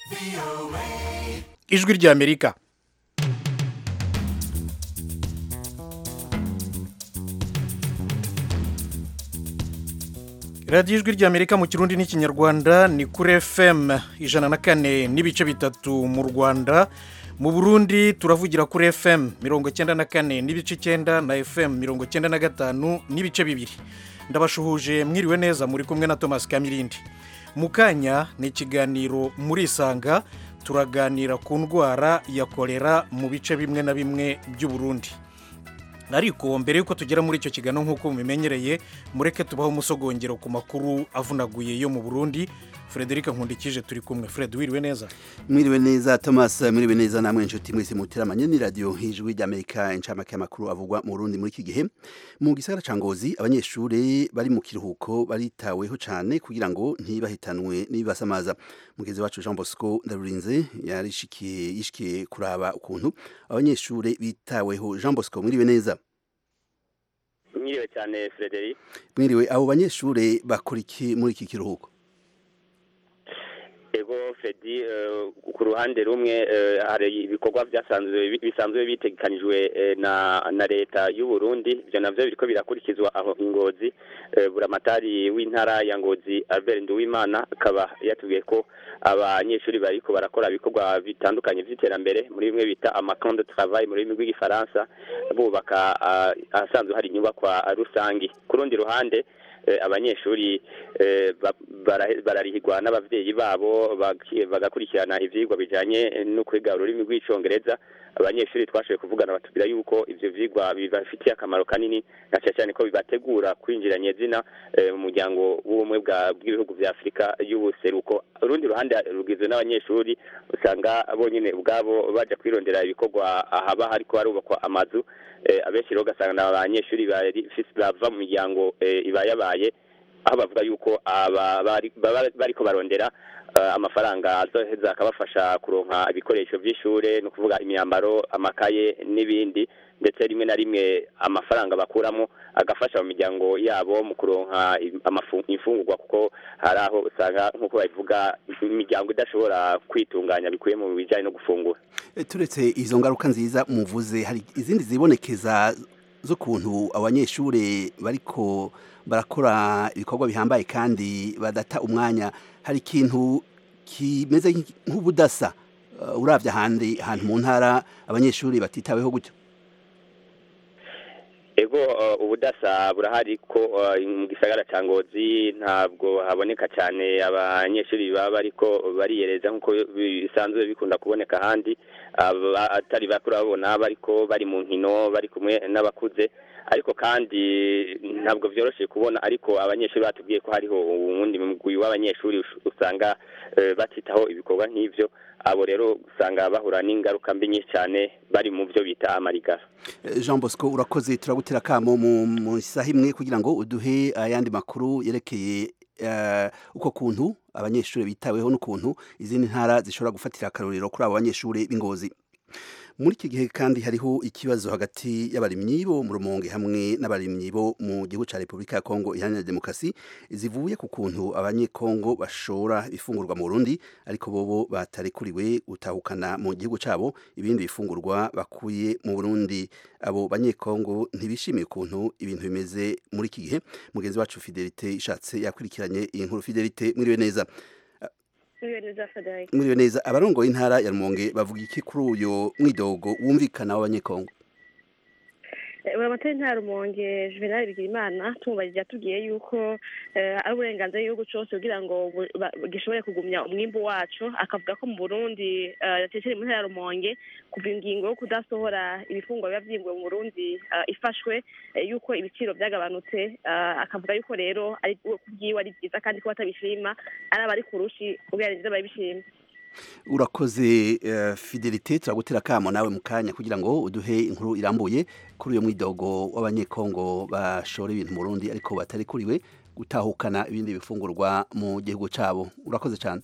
ijwi ry'Amerika. radiyo ijwi ry'Amerika mu kirundi n'ikinyarwanda ni kuri FM 104 n'ibice bitatu mu Rwanda. Mu Burundi turavugira kuri FM 94 n'ibice 9 na FM 95 n'ibice bibiri. Ndabashuhuje mwiriwe neza, muri kumwe na Thomas Kamirindi. Mukanya ni ikiganiro muri Isanga, turaganira ku ndwara ya kolera mu bice bimwe na bimwe by'u Burundi. Ariko mbere yuko tugera muri icyo kiganiro nk'uko mumenyereye, mureke tubaho umusogongero ku makuru avunaguye yo mu Burundi. Frederic Nkundikije turi kumwe. Fred, wiriwe neza? Mwiriwe neza Thomas, mwiriwe neza namwe inshuti mwese muteramanye ni radio Ijwi ry'Amerika, incamake y'amakuru avugwa mu Burundi muri iki gihe. Mu gisagara ca Ngozi abanyeshure bari mu kiruhuko baritaweho cane kugira ngo ntibahitanwe n'ibibasamaza. Mugezi wacu Jean Bosco Ndarurinze yishikiye kuraba ukuntu abanyeshure bitaweho. Jean Bosco, mwiriwe neza? Mwiriwe cyane Frederic. Mwiriwe. Abo banyeshure bakora iki muri iki kiruhuko? Ego Fedi, ku ruhande rumwe hari ibikorwa bisanzwe bitegekanijwe na leta y'u Burundi. Ivyo navyo biriko birakurikizwa aho Ingozi. Buramatari w'intara ya Ngozi Albert Nduwimana akaba yatubwiye ko abanyeshuri bariko barakora ibikorwa bitandukanye vy'iterambere muri bimwe bita camp de travail muri rurimi rw'igifaransa, bubaka ahasanzwe hari inyubakwa rusangi. Ku rundi ruhande abanyeshuri bararihirwa n'abavyeyi babo bagakurikirana ivyigwa bijanye no kwiga ururimi rw'icongereza. Abanyeshuri twashoboye kuvugana batubwira yuko ivyo vyigwa bibafitiye akamaro kanini, na cyane ko bibategura kwinjira nyezina mu muryango w'ubumwe bw'ibihugu vya Afrika y'ubuseruko. Urundi ruhande rugizwe n'abanyeshuri usanga bonyene ubwabo baja kwirondera ibikorwa haba hariko harubakwa amazu. Abenshi rero ugasanga abanyeshuri bava mu miryango ibayabaye, aho bavuga yuko bariko barondera amafaranga azoheza akabafasha kuronka ibikoresho by'ishure, no kuvuga imyambaro, amakaye n'ibindi, ndetse rimwe na rimwe amafaranga bakuramo agafasha mu miryango yabo mu kuronka imfungurwa, kuko hari aho usanga nk'uko babivuga imiryango idashobora kwitunganya bikuye mu bijanye no gufungura. Turetse izo ngaruka nziza muvuze, hari izindi zibonekeza z'ukuntu abanyeshure bariko barakora ibikorwa bihambaye kandi badata umwanya. Hari ikintu kimeze nk'ubudasa uravye ahantu mu ntara abanyeshuri batitaweho gutyo? Ego ubudasa burahari ko mu gisagara ca Ngozi ntabwo haboneka cyane abanyeshuri baba bariko bariyereza nk'uko bisanzwe bikunda kuboneka ahandi. Atari bakura babona bariko bari mu nkino bari kumwe n'abakuze, ariko kandi ntabwo vyoroshe kubona. Ariko abanyeshuri batubwiye ko hariho uwundi mugwi w'abanyeshuri usanga batitaho ibikorwa nk'ivyo. Abo rero usanga bahura n'ingaruka mbi nyinshi cyane, bari mu byo bita amarigara. Jean Bosco, urakoze. Turagutera kamo mu isaha imwe kugira ngo uduhe ayandi makuru yerekeye uko kuntu abanyeshuri bitaweho n'ukuntu izindi ntara zishobora gufatira akarorero kuri abo banyeshuri b'Ingozi. Muri iki gihe kandi hariho ikibazo hagati y'abarimyi bo mu Rumonge hamwe n'abarimyi bo mu gihugu ca Republika ya Kongo Iharanira Demokarasi, zivuye ku kuntu abanyekongo bashora ifungurwa mu Burundi ariko bobo batarekuriwe gutahukana mu gihugu cabo ibindi bifungurwa bakuye mu Burundi. Abo banyekongo ntibishimiye ukuntu ibintu bimeze muri iki gihe. Mugenzi wacu Fidelite Ishatse yakurikiranye iyi nkuru. Fidelite, mwiriwe neza? Mwiriwe neza. Abarongoye intara ya Rumonge bavuga iki kuri uyo mwidogo wumvikana w'abanyekongo? Buramatari w'intara ya Rumonge Juvenal Bigirimana tumubajije yatubwiye yuko ari uburenganzira y'igihugu cyose kugira ngo gishobore kugumya umwimbu wacu. Akavuga ko mu Burundi yatesheri mu ntara ya Rumonge kuva ingingo yo kudasohora ibifungwa biba vyimbuwe mu Burundi ifashwe, yuko ibiciro byagabanutse. Akavuga yuko rero ari kubwiwe ari byiza kandi ko batabishima ari abari kurushi kugira ngo babishime. Urakoze Fidelite, turagutera kamo nawe mu kanya kugira ngo uduhe inkuru irambuye kuri uyo mwidogo w'abanyekongo bashora ibintu mu Burundi ariko batarekuriwe gutahukana ibindi bifungurwa mu gihugu cabo. Urakoze cyane.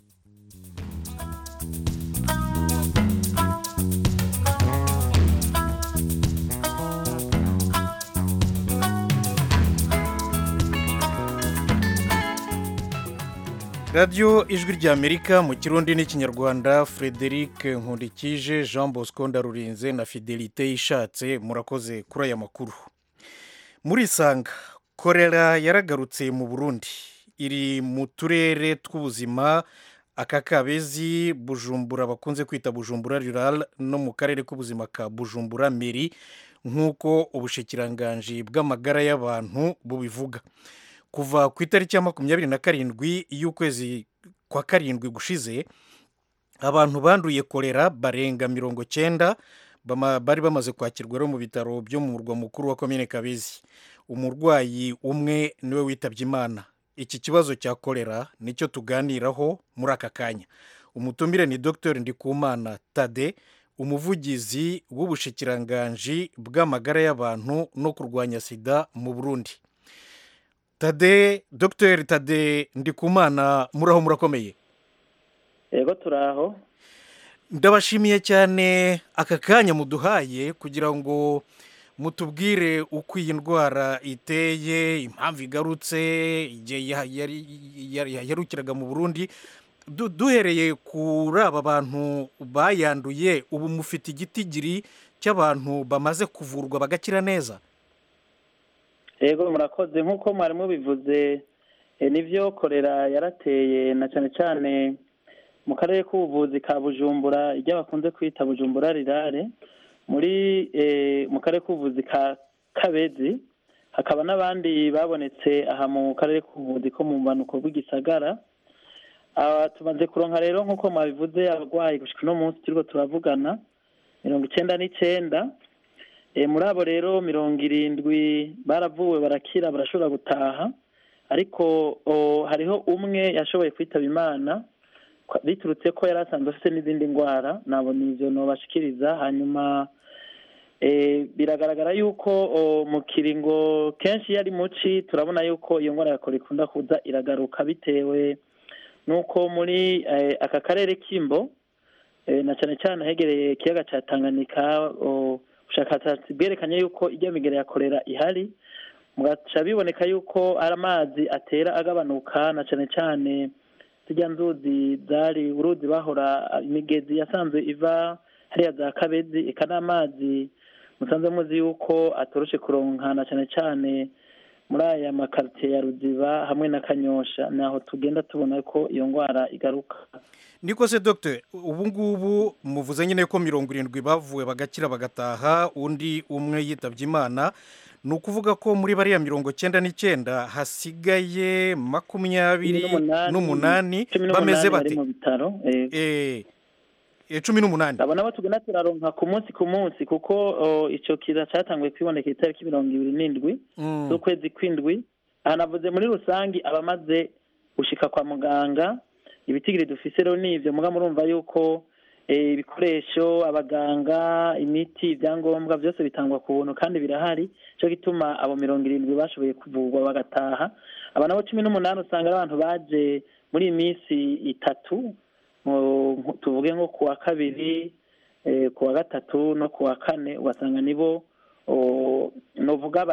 radiyo ijwi ry'amerika mu kirundi n'ikinyarwanda. Frederic Nkundikije, Jean Bosco Ndarurinze na Fidelite Ishatse, murakoze kuri aya makuru. Muri Sanga korera yaragarutse mu Burundi, iri mu turere tw'ubuzima aka Kabezi, Bujumbura bakunze kwita Bujumbura Rural, no mu karere k'ubuzima ka Bujumbura Meri, nk'uko ubushikiranganji bw'amagara y'abantu bubivuga. Kuva ku itariki ya 27 y'ukwezi kwa karindwi gushize, abantu banduye kolera barenga 90 bari bamaze kwakirwa mu bitaro byo mu murwa mukuru wa komine Kabezi. Umurwayi umwe niwe witabye Imana. Iki kibazo cya kolera nicyo tuganiraho muri aka kanya. Umutumire ni Dr Ndikumana Tade, umuvugizi w'ubushikiranganji bw'amagara y'abantu no kurwanya sida mu Burundi. Tade, Dr Tade Ndikumana, muraho murakomeye? Yego turaho. Ndabashimiye cyane aka kanya muduhaye kugira ngo mutubwire uko iyi ndwara iteye, impamvu igarutse, yarukiraga mu Burundi. Duhereye kuri aba bantu bayanduye, ubu mufite igitigiri cy'abantu bamaze kuvurwa bagakira neza? Yego murakoze, nk'uko mwari mubivuze, nivyo korera yarateye na cyane cyane mu karere k'ubuvuzi ka Bujumbura, iryo bakunze kwita Bujumbura Rirare, mu karere k'ubuvuzi ka Kabezi, hakaba n'abandi babonetse aha mu karere k'ubuvuzi ko mu manuko bw'igisagara. Tumaze kuronka rero nk'uko mwabivuze abarwayi gushika uno munsi turiko turavugana 99. Muri abo rero 70 baravuwe barakira barashobora gutaha, ariko hariho umwe yashoboye kwitaba Imana biturutse ko yari asanzwe afite n'izindi ndwara, nabo nivyo nobashikiriza. Hanyuma biragaragara yuko mu kiringo kenshi yari muci, turabona yuko iyo ndwara yakora ikunda kuza iragaruka bitewe nuko muri aka karere k'Imbo na cyane cyane hegereye ikiyaga cya Tanganyika, ubushakashatsi bwerekanye yuko ijya migera ya kolera ihari, mugaca biboneka yuko ari amazi atera agabanuka, na cyane cyane zijya nzuzi zari uruzi bahora imigezi yasanzwe iva hariya za Kabezi, eka n'amazi musanze muzi yuko atoroshe kuronka, na cyane cyane muri aya makarite ya Ruziba hamwe na Kanyosha, naho tugenda tubona ko iyo ndwara igaruka. Niko se Dr, ubu ngubu muvuze nyine ko 70 bavuwe bagakira bagataha, undi umwe yitabye Imana, ni ukuvuga ko muri bariya 99 hasigaye 28 bameze bate? 18 abana batugena turaronka ku munsi kuko ico kiza cyatanguye kwiboneka itariki 27 z'ukwezi kw'indwi. Navuze muri rusangi abamaze gushika kwa muganga, ibitigiri dufise rero nivyo, muga murumva yuko ibikoresho, abaganga, imiti, ibyangombwa byose bitangwa ku buntu kandi birahari, cyo gituma abo 70 bashoboye kuvurwa bagataha. Abana bo 18 usanga ari abantu baje muri iminsi itatu, tuvuge nko kuwa kabiri, kuwa gatatu no kuwa kane, ugasanga nibo novuga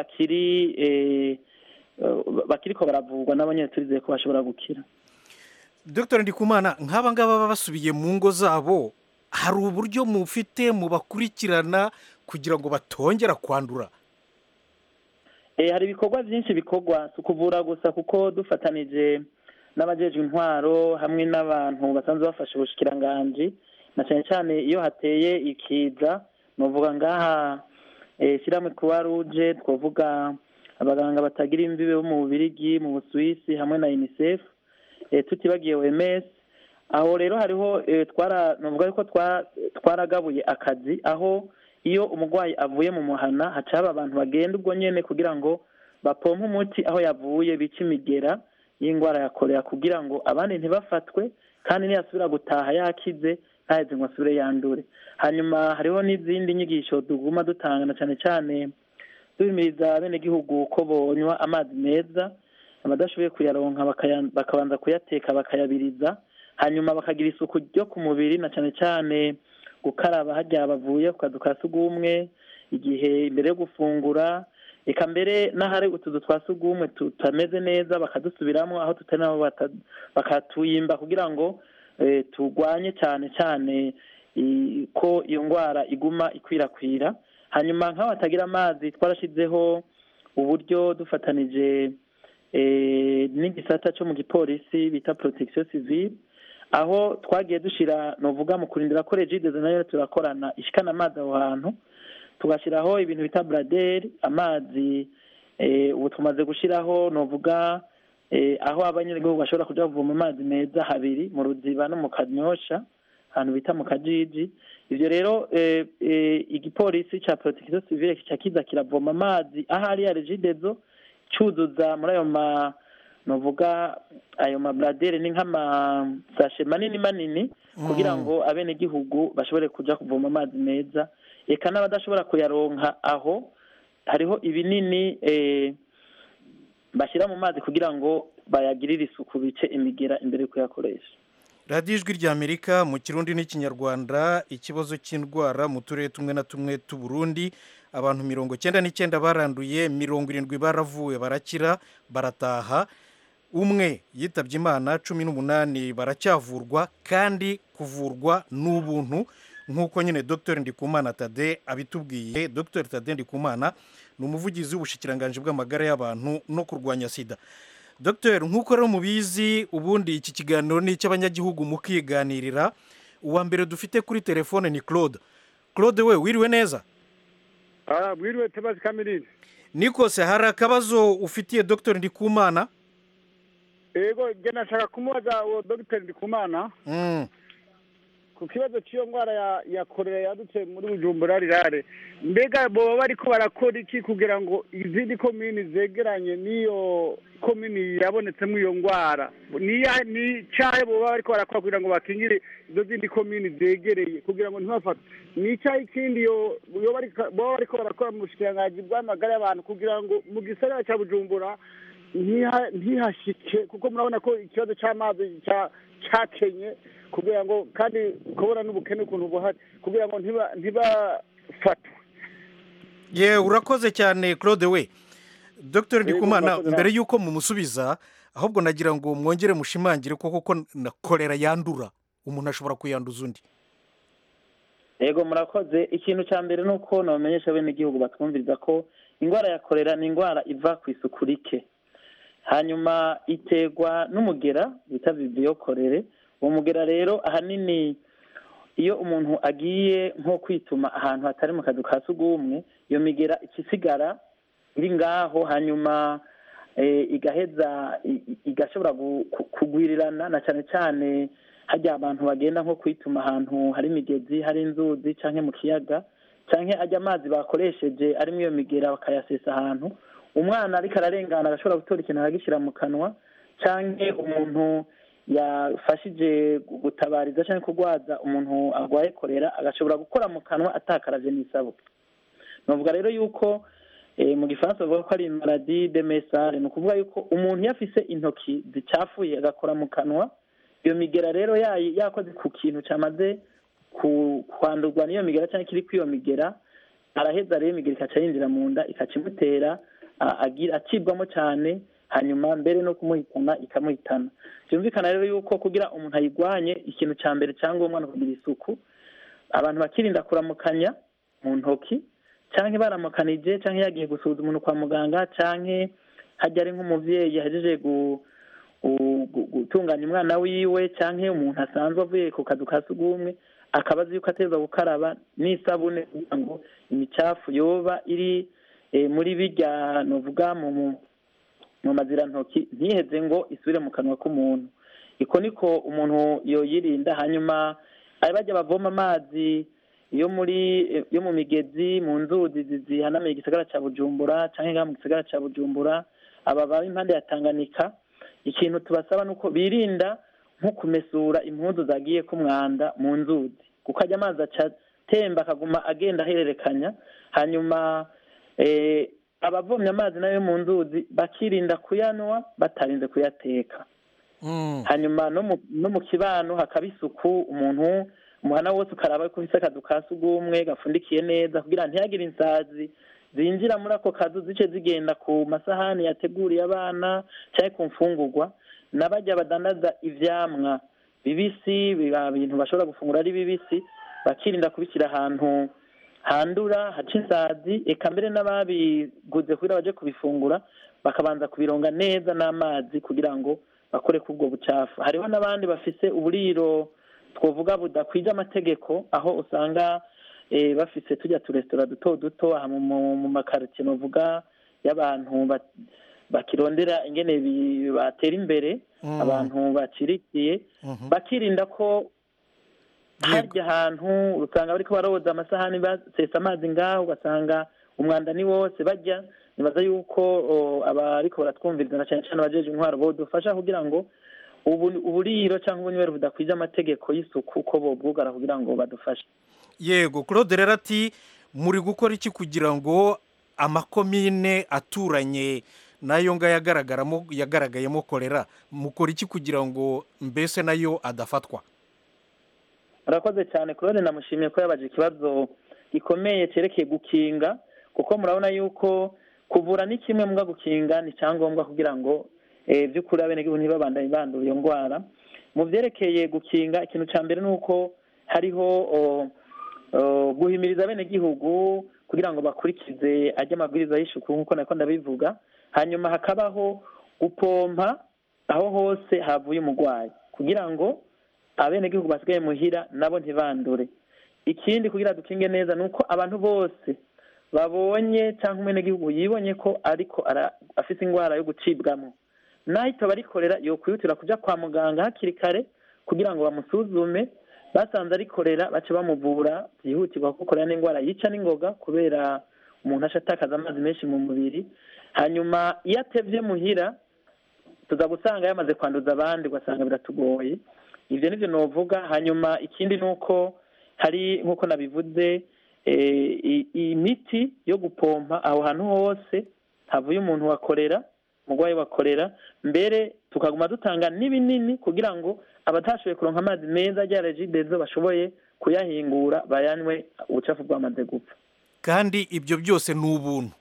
bakiriko baravurwa n'abanyeshuri ko bashobora gukira. Dr Ndikumana, nk'aba ngaba baba basubiye mu ngo zabo, hari uburyo mufite mubakurikirana kugira ngo batongera kwandura? Hari ibikorwa byinshi bikorwa, kuvura gusa, kuko dufatanije n'abajejwe intwaro hamwe n'abantu basanzwe bafasha ubushikiranganji, na cyane cyane iyo hateye ikiza, novuga ngaha shyirahamwe Croix Rouge, twovuga abaganga batagira imbibe bo mu Bubiligi, mu Busuwisi hamwe na UNICEF, tutibagiye OMS. Aho rero hariho novuga yuko twaragabuye akazi, aho iyo umurwayi avuye mu muhana haca haba abantu bagenda ubwo nyene kugira ngo bapompe umuti aho yavuye, bica imigera y'indwara ya kolera, kugira ngo abandi ntibafatwe kandi niyasubira gutaha yakize ntaheze ngo asubire yandure. Hanyuma hariho n'izindi nyigisho tuguma dutanga, na cyane cyane duhimiriza abenegihugu ko bonywa amazi meza, abadashoboye kuyaronka bakabanza kuyateka bakayabiriza, hanyuma bakagira isuku ryo ku mubiri, na cyane cyane gukaraba harya bavuye ku kazu ka sugumwe, igihe imbere yo gufungura, eka mbere n'ahari utuzu twa sugumwe tutameze neza bakadusubiramo, aho tutari nabo bakatuyimba kugira ngo turwanye cyane cyane ko iyo ndwara iguma ikwirakwira. Hanyuma nk'aho batagira amazi twarashyizeho uburyo dufatanije n'igisata cyo mu gipolisi bita protection civile, aho twagiye dushyira novuga mu kurindira ko Regidezo nayo turakorana ishikana amazi aho hantu, tugashyiraho ibintu bita braderi amazi. Ubu tumaze gushyiraho novuga aho abanyagihugu bashobora kuja kuvoma amazi meza habiri mu Ruziba no mu Kanyosha ahantu bita mu Kajiji. Ivyo rero igipolisi ca protection civile kica kiza kiravoma amazi ahari ya Regidezo cyuzuza muri ayo novuga ayo mabradere ni nk'amasashe manini kugira ngo abenegihugu bashobore kuja kuvoma amazi meza. Eka n'abadashobora kuyaronka aho hariho ibinini bashyira mu mazi kugira ngo bayagirire isuku bice imigera imbere yo kuyakoresha. radiyo ijwi ry'Amerika mu kirundi n'ikinyarwanda. Ikibazo cy'indwara mu turere tumwe na tumwe t'u Burundi, abantu 99 baranduye, 70 baravuwe barakira barataha, umwe yitabye Imana, 18 baracyavurwa kandi kuvurwa n'ubuntu nk'uko nyine Dr Ndikumana Tade abitubwiye. Dr Tade Ndikumana ni umuvugizi w'ubushikiranganje bw'amagara y'abantu no kurwanya sida. Dr, nk'uko rero mubizi, ubundi iki kiganiro ni icy'abanyagihugu mukiganirira. Uwa mbere dufite kuri telefone ni Claude. Claude, we wiriwe neza? Wiriwe Tebazi Kamirindi. Nikose, hari akabazo ufitiye Dr Ndikumana? Ego, je nashaka kumubaza uwo Dr Ndikumana ku kibazo cy'iyo ndwara ya korera yadutse muri Bujumbura rirare. Mbega boba bariko barakora iki kugira ngo izindi komini zegeranye n'iyo komini yabonetsemo iyo ndwara? Ni cyahe boba bariko barakora kugira ngo bakingire izo zindi komini zegereye kugira ngo ntibafate? Ni cyahe ikindi boba bariko barakora mu bushikiranganje bw'amagara y'abantu kugira ngo mu gisagara cya Bujumbura ntihashike, kuko murabona ko ikibazo cy'amazi cyakenye, kugira ngo kandi kubona n'ubukene ukuntu buhari kugira ngo ntibafatwe. Urakoze cyane Claude we. Dr Ndikumana, mbere yuko mumusubiza, ahubwo nagira ngo mwongere mushimangire koko na kolera yandura, umuntu ashobora kuyanduza undi. Yego murakoze. Ikintu cya mbere nuko namenyesha bene igihugu batwumviriza ko indwara ya kolera ni indwara iva ku isuku rike, hanyuma iterwa n'umugera bita vibrio korere. Uwo mugera rero ahanini iyo umuntu agiye nko kwituma ahantu hatari mu kazu ka sugumwe, iyo migera ikisigara iri ngaho, hanyuma igaheza igashobora kugwirirana, na cyane cyane hajya abantu bagenda nko kwituma ahantu hari imigezi, hari inzuzi canke mu kiyaga, canke ajya amazi bakoresheje arimo iyo migera bakayasesa ahantu. Umwana ariko ararengana agashobora gutora ikintu aragishyira mu kanwa, canke umuntu yafashije gutabariza cyangwa kurwaza umuntu arwaye korera agashobora gukora mu kanwa atakaravye n'isabune. Novuga rero yuko mu gifaransa bavuga ko ari maladie de Messare, ni ukuvuga yuko umuntu yafise intoki zicafuye agakora mu kanwa, iyo migera rero yakoze ku kintu cyamaze kwandurwa n'iyo migera cyangwa kiri kw'iyo migera, araheza rero imigera ikaca yinjira mu nda ikacimutera acibwamo cyane, hanyuma mbere no kumuhitana ikamuhitana. Byumvikana rero yuko kugira umuntu ayigwanye, ikintu cya mbere cyangwa umwana kugira isuku, abantu bakirinda kuramukanya mu ntoki, canke baramukanije, canke yagiye gusuza umuntu kwa muganga, canke hajya ari nk'umuvyeyi yahejeje gutunganya umwana wiwe, canke umuntu asanzwe avuye ku kazu ka sugumwe akabaza yuko ateza gukaraba n'isabune kugira ngo imicafu yoba iri muri birya novuga mu mazirantoki ntiheze ngo isubire mu kanwa k'umuntu. Iko niko umuntu yoyirinda. Hanyuma bajya bavoma amazi yo mu migezi, mu nzuzi zihanamiye igisagara cya Bujumbura cyangwa mu gisagara cya Bujumbura, aba bari impande ya Tanganyika, ikintu tubasaba nuko birinda nko kumesura impuzu zagiye ku mwanda mu nzuzi, kuko ajya amazi acatemba akaguma agenda ahererekanya. Hanyuma abavomye amazi nayo mu nzuzi bakirinda kuyanwa batarinze kuyateka. Hanyuma no mu kibano hakaba isuku, umuhana wose ukaraba ko ufise akazu ka sugumwe gafundikiye neza kugira ntihagire insazi zinjira muri ako kazu zice zigenda ku masahani yateguriye abana cyangwa ku mfungurwa, n'abajya badandaza ivyamwa bibisi, bintu bashobora gufungura ari bibisi, bakirinda kubishyira ahantu handura haca insazi, eka mbere n'ababiguze kugira baje kubifungura bakabanza kubironga neza n'amazi kugira ngo bakore kubwo bucafu. Hariho n'abandi bafise uburiro twovuga budakwije amategeko, aho usanga bafise tujya turestora duto duto mu makaritiye novuga y'abantu bakirondera ingene batera imbere, abantu bacirikiye, bakirinda ko harya ahantu usanga bariko baroza amasahani basesa amazi ngaho, ugasanga umwanda ni wose bajya. Nibaza yuko abariko baratwumviriza na cyane cyane abajeje intwaro bodufasha kugira ngo uburiro cyangwa ubunywero budakwije amategeko y'isuku ko bobwugara kugira ngo badufashe. Yego, Claude rero ati muri gukora iki kugira ngo amakomine aturanye nayo yagaragayemo kolera, mukora iki kugira ngo mbese nayo adafatwa? Murakoze cyane Claude, namushimiye ko yabaje ikibazo gikomeye cyerekeye gukinga, kuko murabona yuko kuvura ni kimwe, mbwa gukinga ni cyangombwa kugira ngo by'ukuri abenegihugu ntibabandanye bandura iyo ndwara. Mu byerekeye gukinga, ikintu cya mbere ni uko hariho guhimiriza abenegihugu kugira ngo bakurikize ajya amabwiriza y'isuku nk'uko nako ndabivuga, hanyuma hakabaho gupompa aho hose havuye umurwayi kugira ngo abenegihugu basigaye muhira nabo ntibandure. Ikindi kugira dukinge neza ni uko abantu bose babonye cyangwa umenegihugu yibonye ko ariko afite indwara yo gucibwamo, nahita barikorera yo kwihutira kuja kwa muganga hakiri kare kugira ngo bamusuzume, basanze arikorera bace bamuvura byihutirwa, kuko korera n'indwara yica n'ingoga kubera umuntu ashatakaza amazi menshi mu mubiri. Hanyuma iyo atevye muhira tuza gusanga yamaze kwanduza abandi, ugasanga biratugoye. Ivyo nivyo novuga. Hanyuma ikindi nuko hari nk'uko nabivuze imiti yo gupompa aho hantu hose havuye umuntu wakorera, umurwayi wakorera, mbere tukaguma dutanga n'ibinini kugira ngo abatashoboye kuronka amazi meza rya regidezo bashoboye kuyahingura bayanywe ubucafu bwamaze gupfa. Kandi ibyo byose ni ubuntu?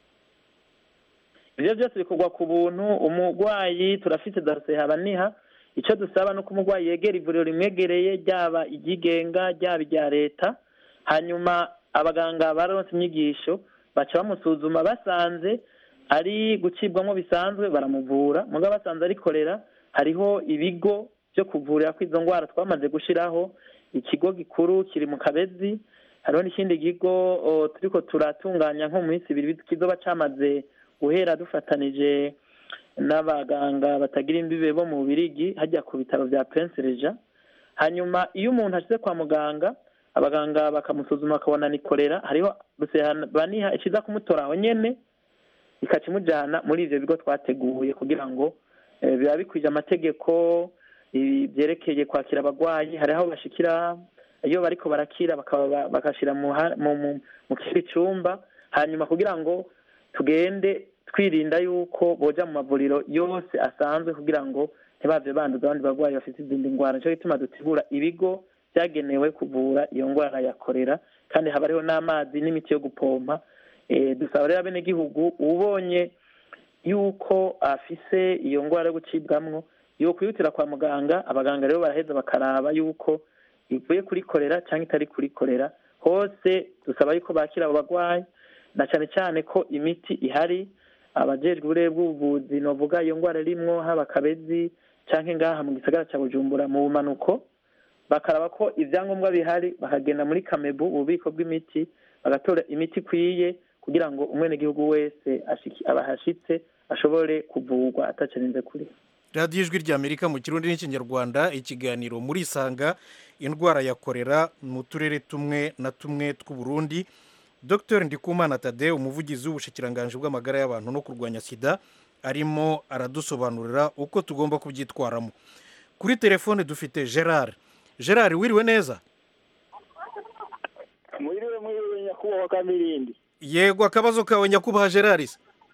Ibyo byose bikorwa ku buntu. Umurwayi turafite daruse habaniha, icyo dusaba no kumurwayi yegera ivuriro rimwegereye, ryaba igigenga ryaba irya leta, hanyuma abaganga baronse inyigisho baca bamusuzuma, basanze ari gucibwamo bisanzwe baramuvura, mugabo basanze arikorera hariho ibigo byo kuvurira ko izo ndwara twamaze gushiraho. Ikigo gikuru kiri mu Kabezi, hariho n'ikindi kigo turiko turatunganya nko mu minsi ibiri kizoba camaze guhera dufatanije n'abaganga batagira imbibe bo mu Birigi hajya ku bitaro bya Prince Regent. Hanyuma iyo umuntu ashize kwa muganga, abaganga bakamusuzuma bakabona nikorera, hariho baniha ikiza kumutora aho nyene ikakimujana muri ivyo bigo twateguye kugira ngo biba bikwije amategeko byerekeye kwakira abagwayi. Hari aho bashikira iyo bariko barakira bakashira mu kindi cyumba, hanyuma kugira ngo tugende twirinda yuko boja mu mavuriro yose asanzwe kugira ngo ntibave banduza abandi bagwayi bafite izindi ndwara. Nico gituma dutegura ibigo byagenewe kuvura iyo ndwara ya kolera, kandi haba hariho n'amazi n'imiti yo gupompa. Dusaba rero abenegihugu ubonye yuko afise iyo ndwara yo gucibwamwo yo kwihutira kwa muganga. Abaganga rero baraheza bakaraba yuko ivuye kuri kolera cyangwa itari kuri kolera. Hose dusaba yuko bakira abo bagwayi, na cyane cyane ko imiti ihari. Abajejwe uburere bw'ubuvuzi novuga iyo ndwara rimwo haba Kabezi cyangwa ngaha mu gisagara cya Bujumbura mu bumanuko, bakaraba ko ivyangombwa bihari, bakagenda muri Kamebu ububiko bw'imiti bagatora imiti ikwiye kugira ngo umwenegihugu wese abahashitse ashobore kuvurwa atacarinze kuri. radiyo ijwi ry'Amerika mu Kirundi n'Ikinyarwanda, ikiganiro muri Isanga. Indwara ya kolera mu turere tumwe na tumwe tw'u Burundi. Dr Ndikumana Tade, umuvugizi w'ubushikiranganje bw'amagara y'abantu no kurwanya sida, arimo aradusobanurira uko tugomba kubyitwaramo. Kuri telefone dufite Gerard. Gerard, wiriwe neza? Mwiriwe nyakubahwa Kamirindi. Yego, akabazo kawe nyakubahwa Gerard?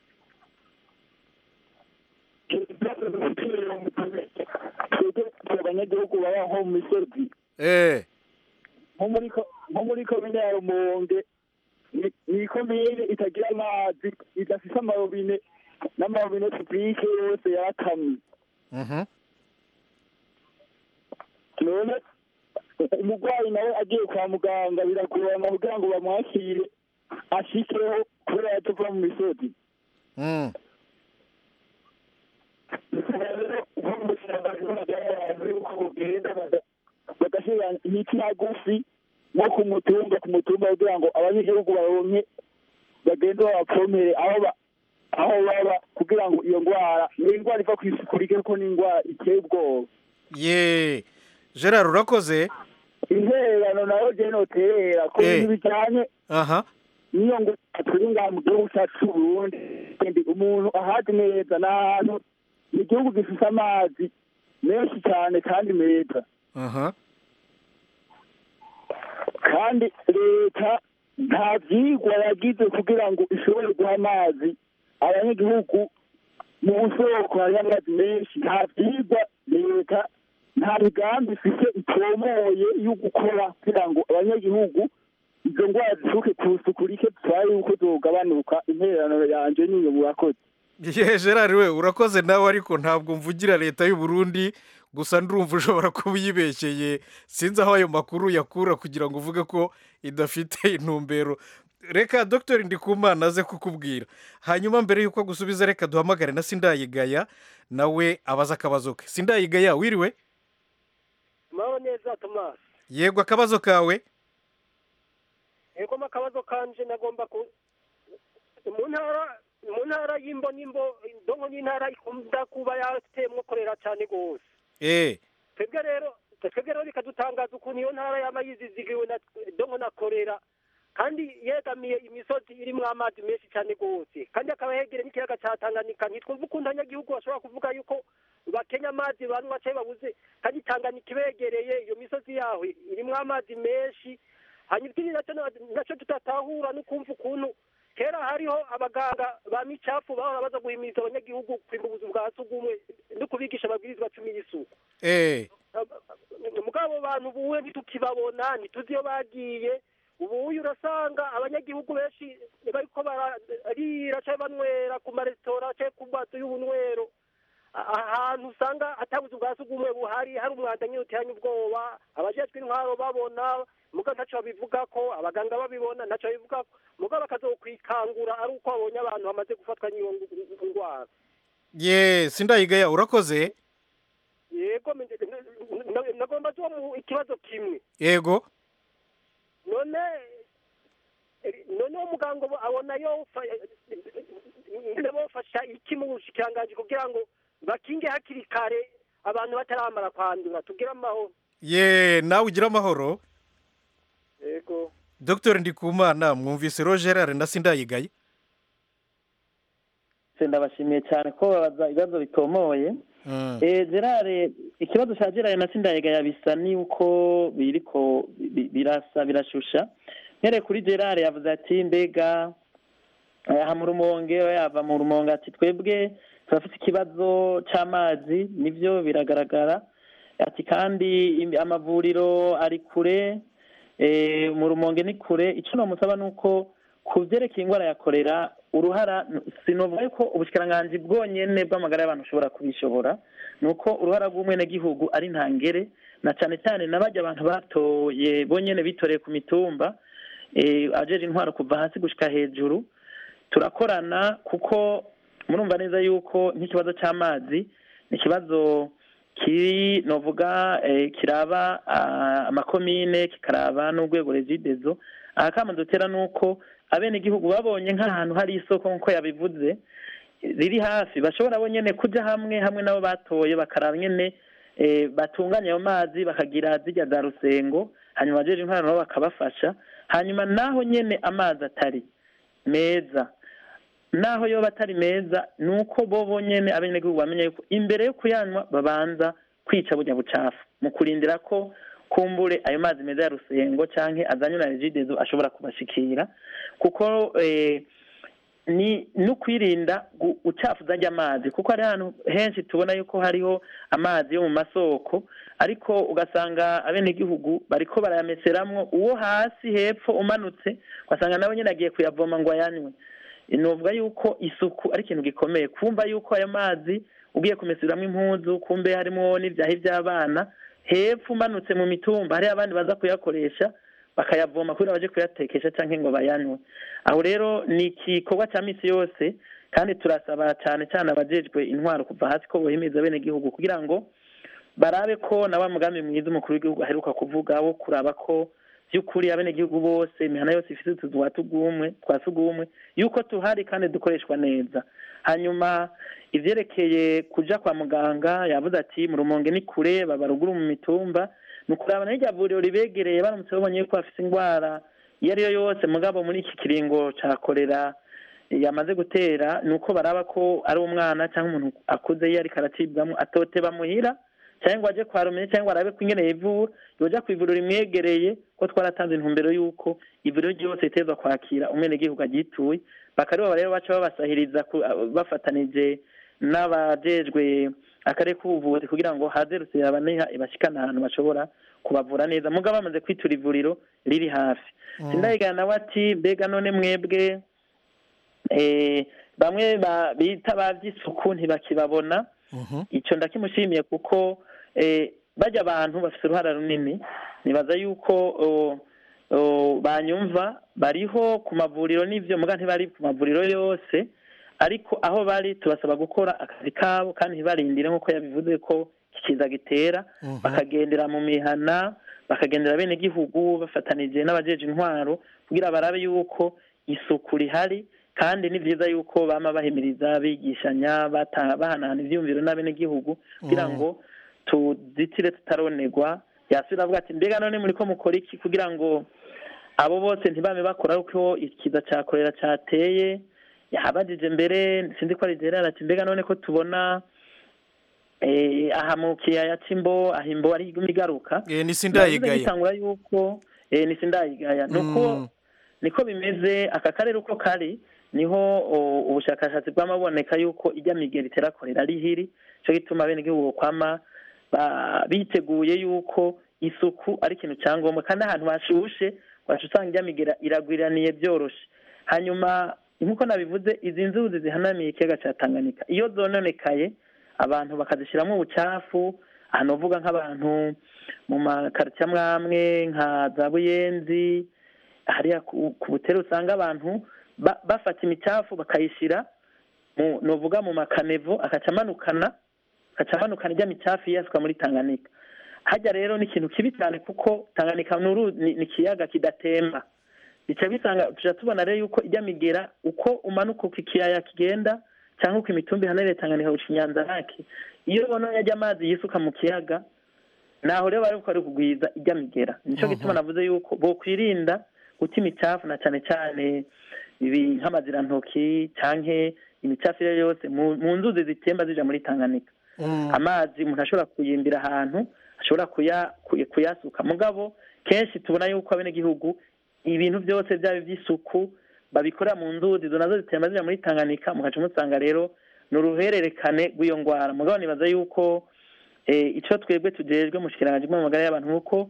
Abanyagihugu baba nko mu misozi, nko muri komine ya Rumonge ni ikomine itagira amazi idafise amarobine n'amarobine publike yose yarakamye. None umurwayi nawe agiye kwa muganga biragorana kugira ngo bamwakire ashikeho kubera yatuva mu misozi. Bagashyira imiti hagufi no ku mutumba kugira ngo abanyagihugu baronke bagende babapomere aho baba kugira ngo iyo ndwara ni indwara iva ku isuku rike kuko ni indwara iteye ubwoba. Ye Gerard urakoze. Intererano nayo je noterera ko ibintu bijanye niyo ngo turi ngaha mu gihugu cyacu c'Uburundi umuntu ahazi neza n'ahantu ni igihugu gifise amazi menshi cyane kandi meza. Kandi leta nta vyigwa yagize kugira ngo ishobore guha amazi abanyagihugu mu busoko hari amazi menshi. Nta vyigwa leta nta migambi ifite itomoye yo gukora kugira ngo abanyagihugu izo ndwara zishuke ku isuku rike twaye yuko zogabanuka. Intererano yanje niyo murakoze. Gerard we urakoze nawe ariko ntabwo mvugira leta y'u Burundi gusa ndumva ushobora kuba uyibeshyeye sinzi aho ayo makuru yakura kugira ngo uvuge ko idafite intumbero. Reka Dr Ndikumana aze kukubwira hanyuma mbere yuko gusubiza reka duhamagare na Sindayigaya nawe abaza akabazo ke. Sindayigaya wiriwe? Maro neza Thomas. Yego akabazo kawe? Yego akabazo kanje nagomba ku mu ntara y'imbo ndongo n'intara ikunda kuba yatemwe korera cyane gose. Twebwe rero bikadutangaza ukuntu iyo ntara yama yizizigiwe na ndongo na korera kandi yegamiye imisozi irimo amazi menshi cyane gose kandi akaba yegere n'ikiyaga cya Tanganyika. Ntitwumva ukuntu abanyagihugu bashobora kuvuga yuko bakenya amazi banywa cyangwa babuze kandi Tanganyika ibegereye iyo misozi yaho irimo amazi menshi. Hanyuma ikindi nacyo tutatahura no kumva ukuntu kera hariho abaganga ba micafu bahora baza guhimiriza abanyagihugu kwimbuza bwa sugumwe no kubigisha ababwirizwa 10 y'isuku. Mugabo bantu buwe ntitukibabona ntituzi iyo bagiye. Ubu urasanga abanyagihugu benshi bariko bararira cyangwa banywera ku maresitora cyangwa ku bato y'ubunywero ahantu usanga atabuze bwa sugumwe buhari hari umwanda nyine utanye ubwoba. Abajejwe intwaro babona muga ntacyo babivuga ko abaganga babibona ntacyo babivuga ko muga bakazokwikangura ari uko babonye abantu bamaze gufatwa n'iyo ndwara. Sindayigaya urakoze. Yego nagomba zo mu ikibazo kimwe. Yego none umuganga abona yo bofasha iki mu bushikiranganje kugira ngo bakinge hakiri kare abantu bataramara kwandura tugira amahoro. Nawe ugira amahoro. Yego Dr Ndikumana mwumvise Gerard na Sindayigaya? Ndabashimiye cyane ko babaza ibibazo bitomoye. Gerard ikibazo cya Gerard na Sindayigaya bisa ni uko biriko birashusha. Nkere kuri Gerard yavuze ati mbega aha mu Rumonge yava mu Rumonge ati twebwe turafite ikibazo cy'amazi nivyo biragaragara ati kandi amavuriro ari kure mu Rumonge ni kure. Icyo namusaba nuko kuvyerekeye ingwara ya korera uruhara sinovuga ko ubushikiranganje bwonyene bw'amagara y'abantu ushobora kubishobora nuko uruhara rw'umwene gihugu ari ntangere na cyane cyane nabajya abantu batoye bonyene bitoreye ku mitumba ajeje intwaro kuva hasi gushika hejuru turakorana kuko murumva neza yuko nk'ikibazo cy'amazi ni ikibazo kiri novuga kiraba amakomine kikaraba n'urwego regidezo. Akama dutera nuko abene igihugu babonye nk'ahantu hari isoko nko yabivuze riri hafi bashobora bonyene kuja hamwe nabo batoye bakaraba nyene batunganya ayo mazi bakagira zijya za rusengo hanyuma bajeje intwaro nabo bakabafasha hanyuma naho nyene amazi atari meza naho yo batari meza nuko bo bonyene abene igihugu bamenye yuko imbere yo kuyanywa babanza kwica burya bucafu mu kurindira ko kumbure ayo mazi meza ya rusengo canke azanywe na regidezo ashobora kubashikira kuko ni n'ukwirinda ucafuza ajya amazi kuko hari ahantu henshi tubona yuko hariho amazi yo mu masoko ariko ugasanga abenegihugu bariko barayameseramwo uwo hasi hepfo umanutse ugasanga nabo nyine agiye kuyavoma ngo ayanywe. Novuga yuko isuku ari ikintu gikomeye kumva yuko ayo mazi ugiye kumesuramwo impuzu kumbe harimo n'ivyahi vy'abana hepfo umanutse mu mitumba hari abandi baza kuyakoresha bakayavoma kugira baje kuyatekesha canke ngo bayanywe. Aho rero ni igikorwa cya misi yose kandi turasaba cyane cyane abajejwe intwaro kuva hasi ko bohimeza bene gihugu kugira ngo barabe ko na wa mugambi mwiza umukuru w'igihugu aheruka kuvuga wo kuraba ko by'ukuri abene gihugu bose imihana yose ifite utuzu twasugumwe yuko tuhari kandi dukoreshwa neza. Hanyuma ivyerekeye kuja kwa muganga yavuze ati mu Rumonge ni kure babaruguru mu mitumba nukuraba n'irya vuriro ribegereye baramutse babonye ko afite ingwara iyo ariyo yose mugabo muri iki kiringo ca kolera yamaze gutera nuko baraba ko ari umwana cyangwa umuntu akuze iyo ariko aratibwamo atote bamuhira cyangwa aje kwa rumenye cyangwa arabe ko ingene yivura yoja kwivuriro rimwegereye ko twaratanze intumbero yuko ivuriro ryose ritezwa kwakira umwene gihugu agituye bakaribo rero baca babasahiriza bafatanije n'abajejwe akarere k'ubuvuzi kugira ngo haze rusira abaneha ibashikana ahantu bashobora kubavura neza mugabo bamaze kwitura ivuriro riri hafi. Sindayigana nawe ati mbega none mwebwe bamwe bita bavy'isuku ntibakibabona ico ndakimushimiye kuko bajya abantu bafite uruhara runini nibaza yuko banyumva bariho ku mavuriro n'ivyo muga ntibari ku mavuriro yose ariko aho bari tubasaba gukora akazi kabo kandi ntibarindire nk'uko yabivuze ko kikiza gitera bakagendera mu mihana bakagendera bene gihugu bafatanije n'abajeje intwaro kugira barabe yuko isuku rihari kandi ni vyiza yuko bama bahimiriza bigishanya bahanahana ivyumviro n'abene gihugu kugira ngo tuzitire tutaronerwa. Yasubira avuga ati mbega none muri ko mukora iki kugira ngo abo bose ntibame bakora uko ikiza ca kolera cateye yahabajije mbere sinzi ko ari gerera ati mbega none ko tubona aha mu kiyaya c'imbo ahimbo ari imigaruka ni sindayigaya bitangura yuko ni sindayigaya nuko niko bimeze aka karere uko kari niho ubushakashatsi bw'amaboneka yuko ijya migeri itera kolera ari hiri cyo gituma bene gihugu kwama biteguye yuko isuku ari ikintu cyangombwa kandi ahantu hashushe wasanga ijya migera iragwiraniye byoroshe. Hanyuma nkuko nabivuze izi nzuzi zihanamiye ikiyaga cya Tanganyika iyo zononekaye abantu bakazishiramo ubucafu ahantu uvuga nk'abantu mu makaritiye amwe nka za Buyenzi hariya ku Butere usanga abantu bafata imicafu bakayishira novuga mu makanevo akacamanukana ijya micafu yasuka muri Tanganyika. Hajya rero ni ikintu kibi cyane kuko Tanganyika ni ikiyaga kidatemba bica bisanga tuja tubona rero yuko ijya migera uko umanuka ku kiyaya kigenda cyangwa ku imitumbi hanere Tanganyika uca inyanza haki iyo ubona yajya amazi yisuka mu kiyaga naho rero bari kwari kugwiza ijya migera nico gituma navuze yuko bo kwirinda guta imicafu na cyane cyane ibi nk'amazirantoki canke imicafu yose mu nzuzi zitemba zija muri Tanganyika. Amazi umuntu ashobora kuyimbira ahantu ashobora kuyasuka mugabo kenshi tubona yuko abene gihugu ibintu byose byaba by'isuku babikorera mu nzuzi zo nazo zitemba zija muri Tanganyika mugaca musanga rero n'uruhererekane rw'iyo ngwara mugabo nibaza yuko ico twebwe tujejwe mu shikiranganje mu magara y'abantu nuko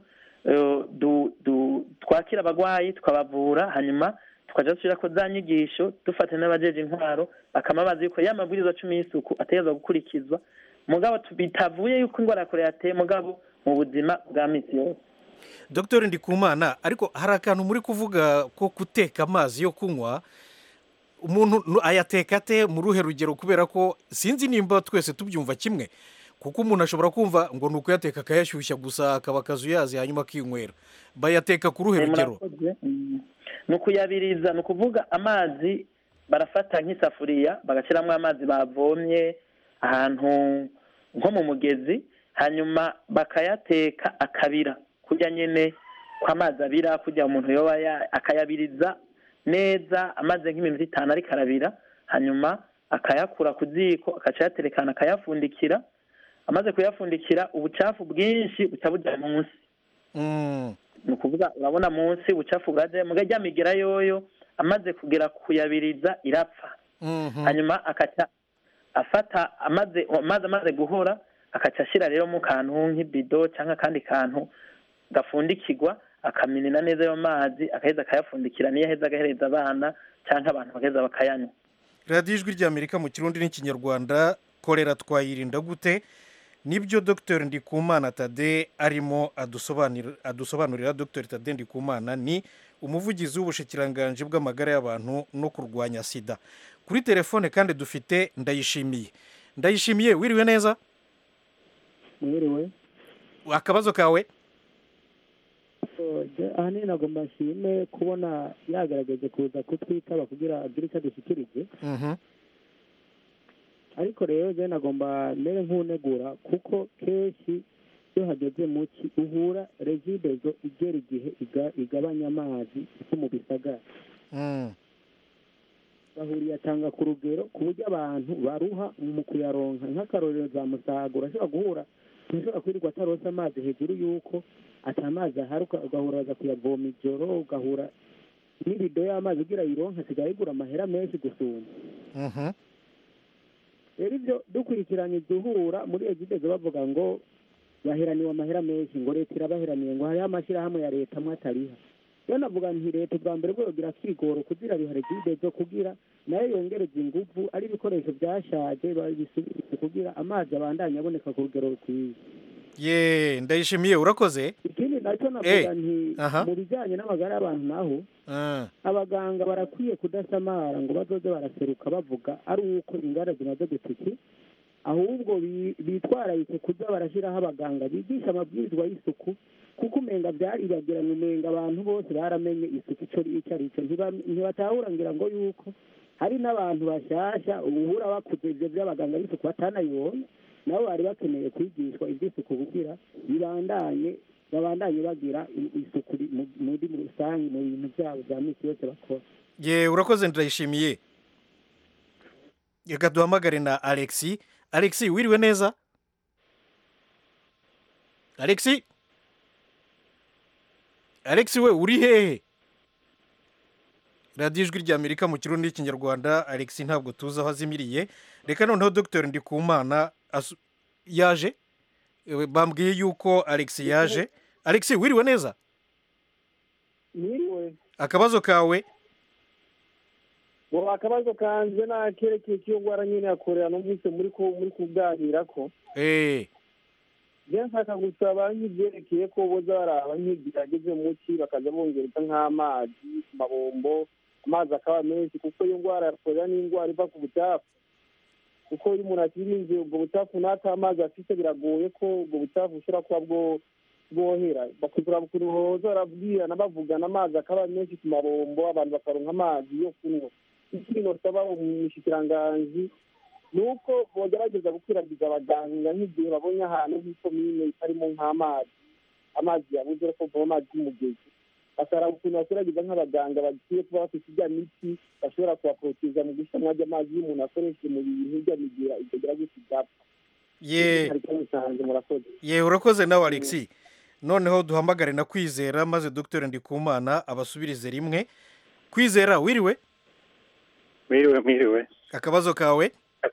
twakira abagwayi tukabavura hanyuma tukaja dusubira ko za nyigisho dufate n'abajeje intwaro bakamabaza yuko y'amabwiriza 10 y'isuku ategezwa gukurikizwa mugabo bitavuye yuko ingwara ya kolera yateye mugabo mu buzima bwa misi yose. Dr. Ndikumana ariko hari akantu muri kuvuga ko guteka amazi yo kunywa umuntu ayateka ate mu ruhe rugero kubera ko sinzi nimba twese tubyumva kimwe kuko umuntu ashobora kumva ngo nuko yateka akayashyushya gusa akaba akazuyazi hanyuma akinywera bayateka ku ruhe rugero nukuyabiriza nukuvuga amazi barafata nk'isafuriya bagashiramo amazi bavomye ahantu nko mu mugezi hanyuma bakayateka akabira kujya nyene kwa mazi abira kujya umuntu yoba akayabiriza neza amaze nk'iminota 5 ari karabira hanyuma akayakura ku ziko akacaterekana akayafundikira amaze kuyafundikira ubucafu bwinshi bucabuja munsi nukuvuga urabona munsi ubucafu bwaje mugajya migera yoyo amaze kugera kuyabiriza irapfa hanyuma akaca afata amaze guhora akaca ashyira rero mu kantu nk'ibido cyangwa akandi kantu gafundikirwa akaminina neza ayo mazi agaheza akayapfundikira niyo aheza agahereza abana cyangwa abantu bagaheza bakayanywa. radiyo ijwi ry'amerika mu kirundi n'ikinyarwanda, korera twayirinda gute? nibyo Dr Ndikumana Tade arimo adusobanurira. Dr Tade Ndikumana ni umuvugizi w'ubushikiranganje bw'amagara y'abantu no kurwanya sida. Kuri telefone kandi dufite Ndayishimiye, wiriwe neza? Mwiriwe. Akabazo kawe? Ahanini nagomba nshime kubona yagaragaje kuza kutwitaba kugira agire icyo adushyikirije. Ariko rero je nagomba mere nk'unegura kuko kenshi iyo hageze mu ci uhura regidezo igera igihe igabanya amazi mu bisagara. Bahuriye atanga ku rugero ku buryo abantu baruha mu kuyaronka. Nk'akarorero za Musaga urashobora guhura ntushobora kwirirwa atarose amazi hejuru y'uko atamazi ahari, ugahura baza kuyavoma ijoro, ugahura n'ibido y'amazi ugira yironka asigaye igura amahera menshi gusumba. Rero ibyo dukurikiranye duhura muri egidezo bavuga ngo baheraniwe amahera menshi, ngo leta irabaheraniye, ngo hariho amashyirahamwe ya leta amwe atariha. Rero navuga nti leta bwa mbere bwogira kwigora kugira bihare egidezo kugira nayo yongereza ingufu, ari ibikoresho byashaje babisubize kugira amazi abandanye aboneka ku rugero rukwiye. Ndayishimiye, urakoze. Ikindi nacyo navuga nti mu bijyanye n'amagara y'abantu naho abaganga barakwiye kudasamara ngo bazoze baraseruka bavuga ari uko ingara zimaze gutiki, ahubwo bitwararike kuza barashyiraho abaganga bigisha amabwirizwa y'isuku, kuko umenga byaribagiranye, umenga abantu bose baramenye isuku icyo ari cyo, ntibatahura ngira ngo yuko hari n'abantu bashyashya uhura bakuze ibyo by'abaganga b'isuku batanayibonye, nabo bari bakeneye kwigishwa iby'isuku kugira babandanye bagira isuku muri rusange mu bintu byabo bya minsi yose bakora. Urakoze Ndayishimiye. Reka duhamagare na Alexi. Alexi, wiriwe neza? Alexi we uri hehe? radiyo ijwi ry'Amerika mu kirundi n'ikinyarwanda. Alexi ntabwo tuzi aho azimiriye. Reka noneho Dr Ndikumana yaje, bambwiye yuko Alexi yaje. Alexi, wiriwe neza? Wiriwe. Akabazo kawe? Akabazo kanje nakerekeye iyo ngwara nyine yakorera numvise muri kuganira ko nshaka gusaba nk'ibyerekeye ko boza baraba nk'igerageze muki bakaza bongereza nk'amazi ku mabombo, amazi akaba menshi, kuko iyo ngwara yakorera n'indwara iva ku butafu, kuko iyo umuntu atirinze ubwo butafu n'ata amazi afite biragoye ko ubwo butafu bushobora kuba bwohera. bakugura boza barabwirana bavugana amazi akaba menshi ku mabombo, abantu bakaronka amazi yo kunywa. Ikindi nosaba umushikiranganji ni uko bogerageza gukwiragiza abaganga nk'igihe babonye ahantu h'ikomine itarimo amazi yabuze ko bavoma amazi y'umugezi, basara ukuntu bakwiragiza nk'abaganga bagiye kuba bafite ijya miti bashobora kubaprotiza mu gushyira mwajya amazi y'umuntu akoresheje mu bintu ijya migira igera gusa ibyapfa. Urakoze nawe Alexi. Noneho duhamagare na Kwizera maze Dr Ndikumana abasubirize rimwe. Kwizera, wiriwe? Mwiriwe. Akabazo kawe?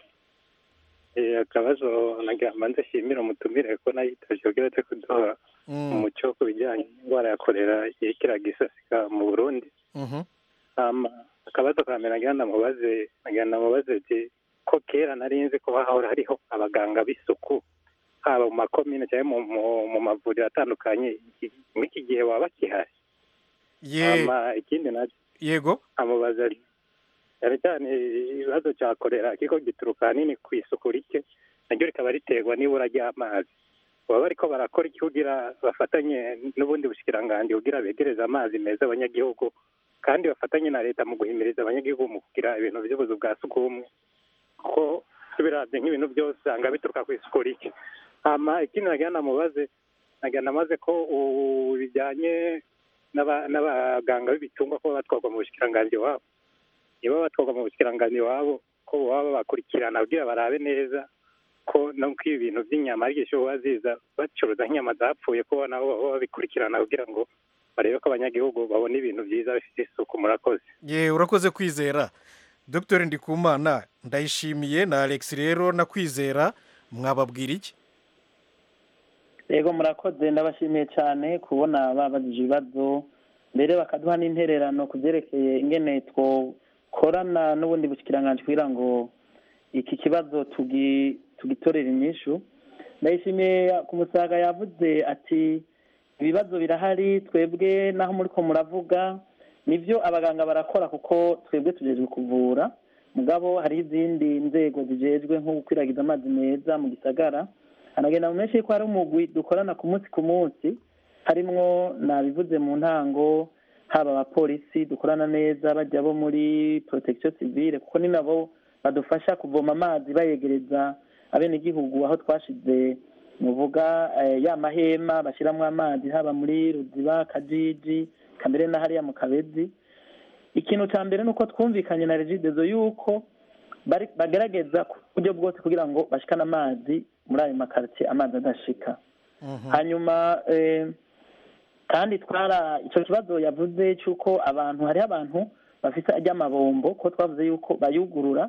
Akabazo nagamba ndashimira umutumire ko nayitaje ugeretse kuduha umucyo ku bijyanye n'indwara ya kolera ikiraga isasika mu Burundi. Akabazo ka mbere nagenda mubaze ko kera narinzi ko hahora hariho abaganga b'isuku haba mu makomine cyangwa mu mavuriro atandukanye, muri iki gihe baba bakihari? Ikindi nacyo yego amubaza cyane cyane ibibazo cya kolera kiko gituruka hanini ku isuku rike, naryo rikaba riterwa n'ibura ry'amazi. baba bariko barakora iki kugira bafatanye n'ubundi bushikiranganje kugira begereza amazi meza abanyagihugu, kandi bafatanye na leta mu guhimiriza abanyagihugu mu kugira ibintu by'ubuzu bwa sugumwe, ko biravye nk'ibintu byose usanga bituruka ku isuku rike. Ikindi nagenda mubaze maze ko bijyanye n'abaganga b'ibitungwa ko batwarwa mu bushikiranganje wabo, niba batwarwa mu bushikiranganje wabo ko baba bakurikirana kugira barabe neza ko nuko ibintu by'inyama ari cyo baziza bacuruza nk'inyama zapfuye, ko nabo baba babikurikirana kugira ngo barebe ko abanyagihugu babona ibintu byiza bifite isuku. Murakoze. ye urakoze Kwizera. Dr Ndikumana ndayishimiye na Alex rero na Kwizera mwababwira iki? yego murakoze, ndabashimiye cyane kubona babajije ibibazo mbere bakaduha n'intererano ku byerekeye ingene twokorana n'ubundi bushikiranganje kugira ngo iki kibazo tugitorera inyishu. Ndayishimiye ku Musaga yavuze ati ibibazo birahari, twebwe naho muri ko muravuga nivyo abaganga barakora kuko twebwe tujejwe kuvura, mugabo hari izindi nzego zijejwe nko gukwiragiza amazi meza mu gisagara. Anagenda mu menshi ko hari umugwi dukorana ku munsi harimwo nabivuze mu ntango, haba abapolisi dukorana neza bajya bo muri protection civile kuko ni nabo badufasha kuvoma amazi bayegereza abenegihugu aho twashize muvuga ya mahema bashiramwo amazi haba muri Ruziba, Kajiji, Kamere na hariya mu Kabezi. Ikintu ca mbere nuko twumvikanye na Regideso yuko bagerageza ku buryo bwose kugira ngo bashikane amazi muri ayo makartie amazi adashika. Hanyuma kandi ico kibazo yavuze cyuko hari abantu bafite ajya amabombo ko twavuze yuko bayugurura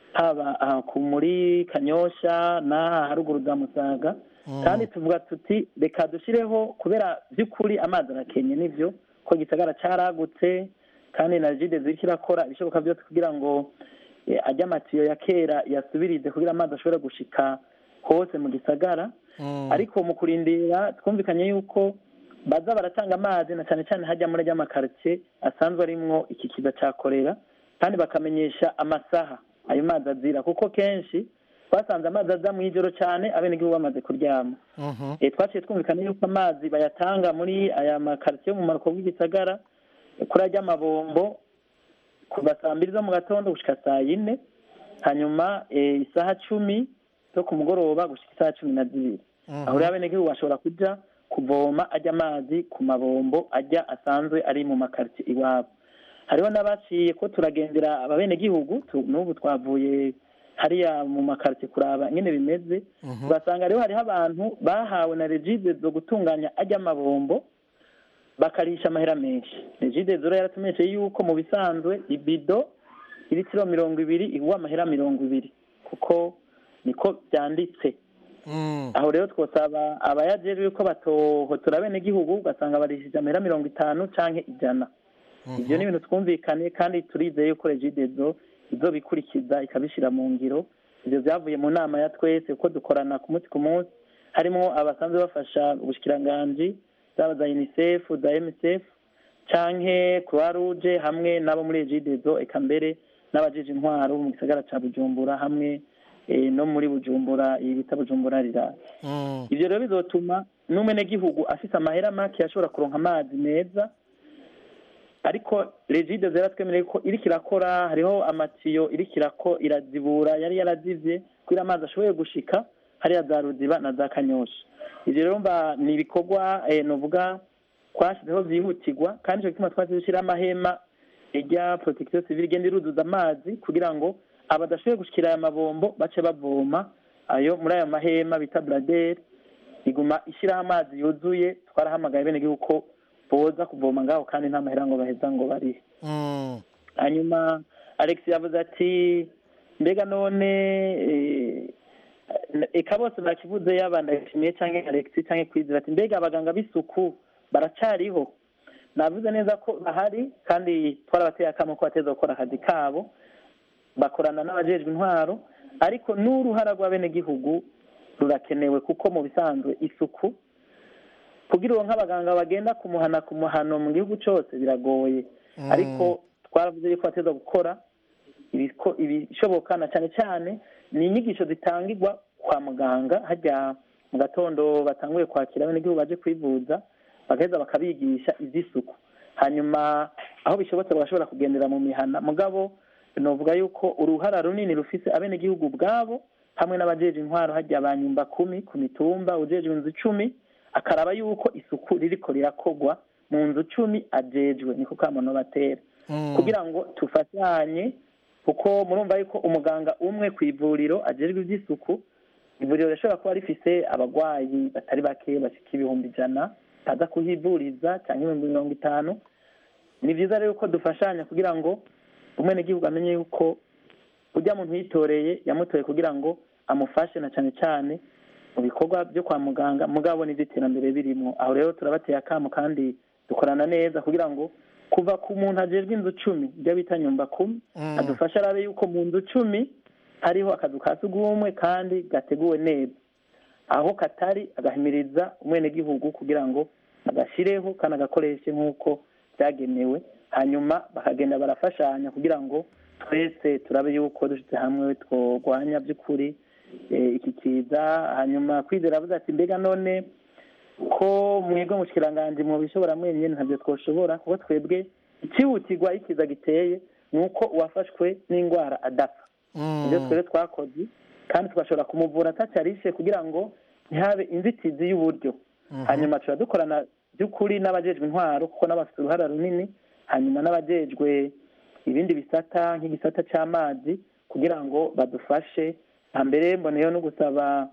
haba muri Kanyosha na haruguru za Musaga, kandi tuvuga tuti reka dushireho kubera by'ukuri amazi arakenye nivyo ko gisagara caragutse, kandi na Regideso irakora ibishoboka byose kugira ngo ajya amatiyo ya kera yasubirize kugira amazi ashobora gushika hose mu gisagara. Ariko mu kurindira twumvikanye yuko baza baratanga amazi na cyane cyane hajya muri amakartie asanzwe arimwo iki kiza cya korera, kandi bakamenyesha amasaha ayo mazi azira, kuko kenshi twasanze amazi aza mu ijoro cyane abenegihugu bamaze kuryama. Twaciye twumvikana yuko amazi bayatanga muri aya makartie mu maruko bw'igisagara kuri ajya amabombo kuva saa 2 zo mu gatondo gushika saa 4, hanyuma isaha 10 zo ku mugoroba gushika isaha 12. Aho rero abenegihugu bashobora kuja kuvoma ajya amazi ku mabombo ajya asanzwe ari mu makartie iwabo. Hariho n'abaciye ko turagendera abenegihugu n'ubu twavuye hariya mu makartie kuraba nyene bimeze, basanga rero hariho abantu bahawe na Regideso zo gutunganya ajya amabombo bakarisha amahera menshi. Regideso rero yaratumeshe yuko mu bisanzwe ibido ibitiro 200 igwa amahera 200 kuko niko byanditse. Aho rero twosaba abayajejwe yuko batohotora abenegihugu ugasanga barishije amahera 50 canke 100. Ibyo ni ibintu twumvikane kandi turizeye yuko Regideso izo bikurikiza ikabishira mu ngiro. Ibyo byavuye mu nama ya twese uko dukorana ku munsi harimo abasanzwe bafasha ubushikiranganje zaba za UNICEF, za MSF canke Croix Rouge hamwe nabo muri Regideso, eka mbere n'abajije intwaro mu gisagara ca Bujumbura hamwe no muri Bujumbura ibita Bujumbura rira. Ibyo rero bizotuma n'umenegihugu afise amahera make ashobora kuronka amazi meza. Ariko Regideso yaratwemereye ko iri kirakora, hariho amatiyo iri kirako irazibura yari yarazivye kugira amazi ashoboye gushika hariya za Ruziba na za Kanyosha. Ibyo rero ni ibikorwa novuga twashizeho byihutirwa, kandi cyo kituma twazishira amahema ejya protection civile igenda iruduza amazi kugira ngo abadashoboye gushikira aya mabombo bace bavoma ayo muri aya mahema bita bladder iguma ishira amazi yuzuye. Twarahamagaye bene gihuko boza kuvoma ngaho kandi nta mahera ngo baheza ngo bari. Hanyuma Alex yavuze ati mbega none eka bose bakivuze yabandashimiye canke Alex canke Kwizera ati mbega abaganga b'isuku baracariho. Navuze neza ko bahari kandi twarabateye akamo ko bateza gukora akazi kabo, bakorana n'abajejwe intwaro, ariko n'uruhara rw'abenegihugu rurakenewe kuko mu bisanzwe isuku kugira uwo nk'abaganga bagenda kumuhano mu gihugu cyose biragoye. Ariko twaravuze yuko bateza gukora ibishoboka na cyane cyane ni inyigisho zitangirwa kwa muganga hajya mu gatondo batanguye kwakira abenegihugu baje kwivuza, bagaheza bakabigisha iby'isuku. Hanyuma aho bishobotse bagashobora kugendera mu mihana, mugabo novuga yuko uruhara runini rufise abenegihugu bwabo hamwe n'abajeje intwaro hajya abanyumba 10 ku mitumba, ujeje inzu 10 akaraba yuko isuku ririko rirakogwa mu nzu 10 ajejwe, niko kamono batera kugira ngo tufatanye, kuko murumva yuko umuganga umwe ku ivuriro ajejwe iby'isuku, ivuriro rishobora kuba rifise abagwayi batari bake bashika 100,000, aza kuhivuriza cyangwa 50. Ni byiza rero ko dufashanya kugira ngo umwenegihugu amenye yuko ujya muntu yitoreye yamutoye kugira ngo amufashe na cyane cyane mu bikorwa byo kwa muganga mugabo n'iterambere birimo. Aho rero turabateye akamo kandi dukorana neza kugira ngo kuva ku muntu ajejwe inzu 10 ibyo bita nyumba 10 adufasha arabe yuko mu nzu 10 hariho akazu ka sugumwe kandi gateguwe neza, aho katari agahimiriza umwenegihugu kugira ngo agashireho kandi agakoreshe nk'uko byagenewe, hanyuma bakagenda barafashanya kugira ngo twese turabe yuko dushyize hamwe twogwanya by'ukuri iki kiza. Hanyuma Kwizera avuze ati mbega none ko mwebwe mushikiranganje mu bishobora mwenyene ntabyo twoshobora, kuko twebwe ikihutirwa ikiza giteye nuko uwafashwe n'indwara adapfa. Ibyo twebwe twakoze kandi tugashobora kumuvura atacarishe kugira ngo ntihabe inzitizi y'uburyo. Hanyuma turadukorana by'ukuri n'abajejwe intwaro kuko n'abafite uruhara runini, hanyuma n'abajejwe ibindi bisata nk'igisata cy'amazi kugira ngo badufashe. Mbere mboneyeho no gusaba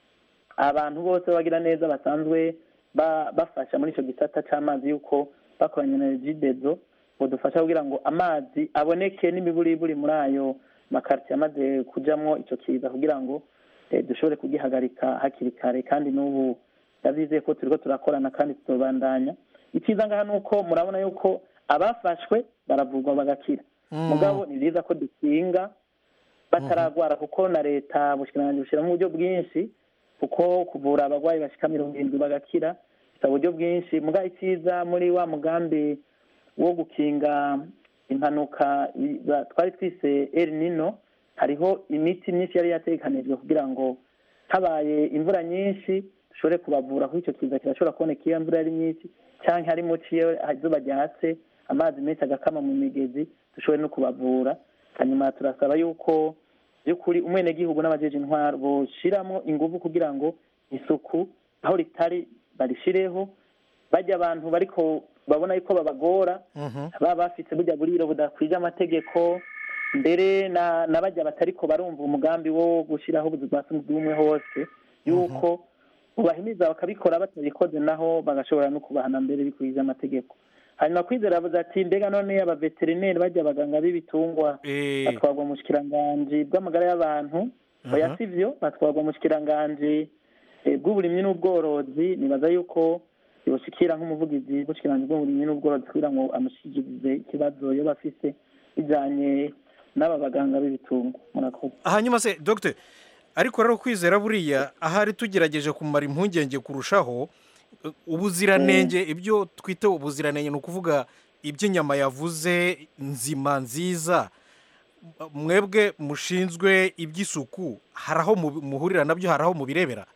abantu bose bagira neza basanzwe bafasha muri icyo gisata cy'amazi yuko bakoranye na Regideso bodufasha kugira ngo amazi aboneke n'imiburiburi muri ayo makartier amaze kujamwo icyo kiza kugira ngo dushobore kugihagarika hakiri kare. Kandi n'ubu ndabize ko turiko turakorana kandi tuzobandanya. Ikiza ngaha nuko murabona yuko abafashwe baravurwa bagakira, mugabo ni byiza ko dukinga bataragwara kuko na leta bushikiranganje bushiramo uburyo bwinshi kuko kuvura abagwayi bashika 70 bagakira bisaba uburyo bwinshi. Mugabo ikiza muri wa mugambi wo gukinga impanuka twari twise El Nino, hariho imiti myinshi yari yatekanijwe kugira ngo habaye imvura nyinshi dushobore kubavura kuko icyo kiza kirashobora kuboneka iyo imvura ari nyinshi cyangwa hari muciye izuba ryatse amazi menshi agakama mu migezi dushobore no kubavura. Hanyuma turasaba yuko by'ukuri umwenegihugu n'abajeje intwaro boshiramo ingufu kugira ngo isuku aho ritari barishireho, bajya abantu bariko babona yuko babagora baba bafite burya buriro budakwije amategeko, mbere na bajya batariko barumva umugambi wo gushiraho ubuzu bwa sugumwe hose yuko ubahimiza bakabikora batabikoze naho bagashobora no kubahana mbere bikwije amategeko. Hanyuma Kwizera avuze ati mbega none abaveterineri bajya abaganga b'ibitungwa batwarwa mu bushikiranganje bw'amagara y'abantu oya sivyo, batwarwa mu bushikiranganje bw'uburimyi n'ubworozi. Nibaza yuko yoshikira nk'umuvugizi w'ubushikiranganje bw'uburimyi n'ubworozi kugira ngo amushikirize ikibazo yo bafise bijanye n'aba baganga b'ibitungwa. Murakoze. Hanyuma se Dr. ariko rero Kwizera buriya ahari tugerageje kumara impungenge kurushaho ubuziranenge, ibyo twite ubuziranenge ni ukuvuga iby'inyama yavuze nzima nziza. Mwebwe mushinzwe iby'isuku hari aho muhurira nabyo, hari aho mubirebera?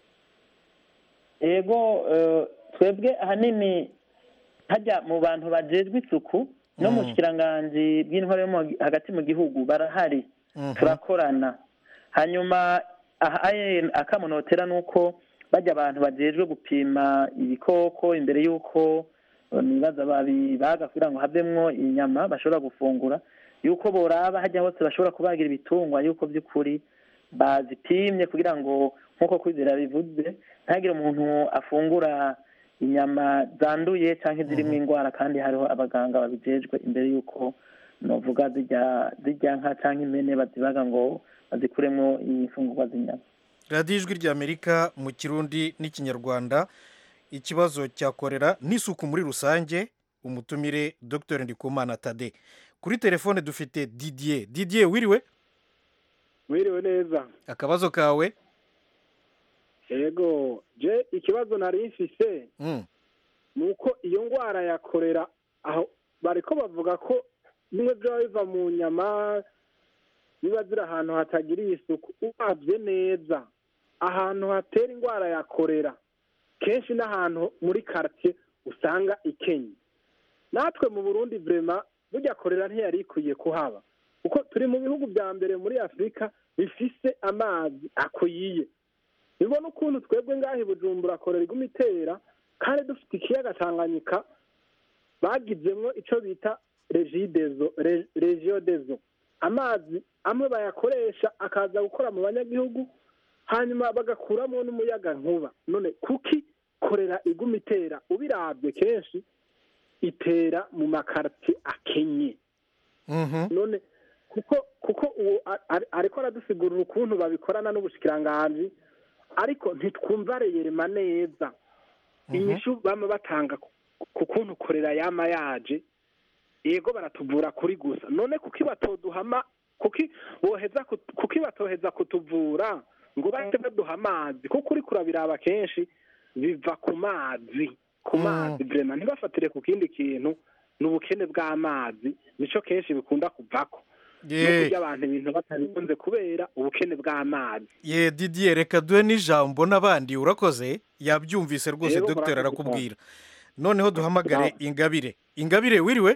Ego twebwe ahanini hajya mu bantu bajejwe isuku no mu bushikiranganje bw'intwaro yo hagati mu gihugu barahari, turakorana. Hanyuma akamunotera nuko bajya abantu bajejwe gupima ibikoko imbere yuko nibaza babibaga kugira ngo havemwo inyama bashobora gufungura, yuko boraba hajya hose bashobora kubagira ibitungwa yuko by'ukuri bazipimye kugira ngo nk'uko Kwizera bivuze ntagire umuntu afungura inyama zanduye cyangwa zirimo indwara, kandi hariho abaganga babijejwe imbere yuko novuga zijya nka cyangwa impene bazibaga ngo bazikuremo ifungurwa z'inyama. radiyo ijwi ry'Amerika mu Kirundi n'Ikinyarwanda. Ikibazo cya korera n'isuku muri rusange, umutumire Dr. Ndikumana Tade. Kuri telefone dufite Didier. Didier wiriwe? Wiriwe neza. Akabazo kawe? Yego, je ikibazo nari mfise nuko iyo ngwara ya korera aho bariko bavuga ko bimwe byo biva mu nyama biba ziri ahantu hatagiriye isuku. Ubavye neza ahantu hatera ingwara ya korera kenshi n'ahantu muri quartier usanga ikenye. Natwe mu Burundi vraiment burya korera ntiyari ikwiye kuhaba kuko turi mu bihugu bya mbere muri Afrika bifise amazi akwiye. Nibona ukuntu twebwe ngahi Bujumbura korera iguma itera kandi dufite ikiyaga Tanganyika bagizemwo ico bita Regideso. Amazi amwe bayakoresha akaza gukora mu banyagihugu hanyuma bagakuramo n'umuyaga nkuba. None kuki korera iguma itera ubirabye kenshi itera mu makartie akenye none kuko uwo ariko aradusigurira ukuntu babikorana n'ubushikiranganji ariko ntitwumva reyerema neza inyishu bama batanga ku kuntu korera yama yaje yego baratuvura kuri gusa none kuki batoduhama kuki batoheza kutuvura ngo bahite baduha amazi kuko uri kurabiraba kenshi biva ku mazi vrema ntibafatire ku kindi kintu n'ubukene bw'amazi nico kenshi bikunda kuvako no kurya abantu ibintu batabikunze kubera ubukene bw'amazi Didier reka duhe n'ijambo n'abandi urakoze yabyumvise rwose Dr arakubwira noneho duhamagare Ingabire wiriwe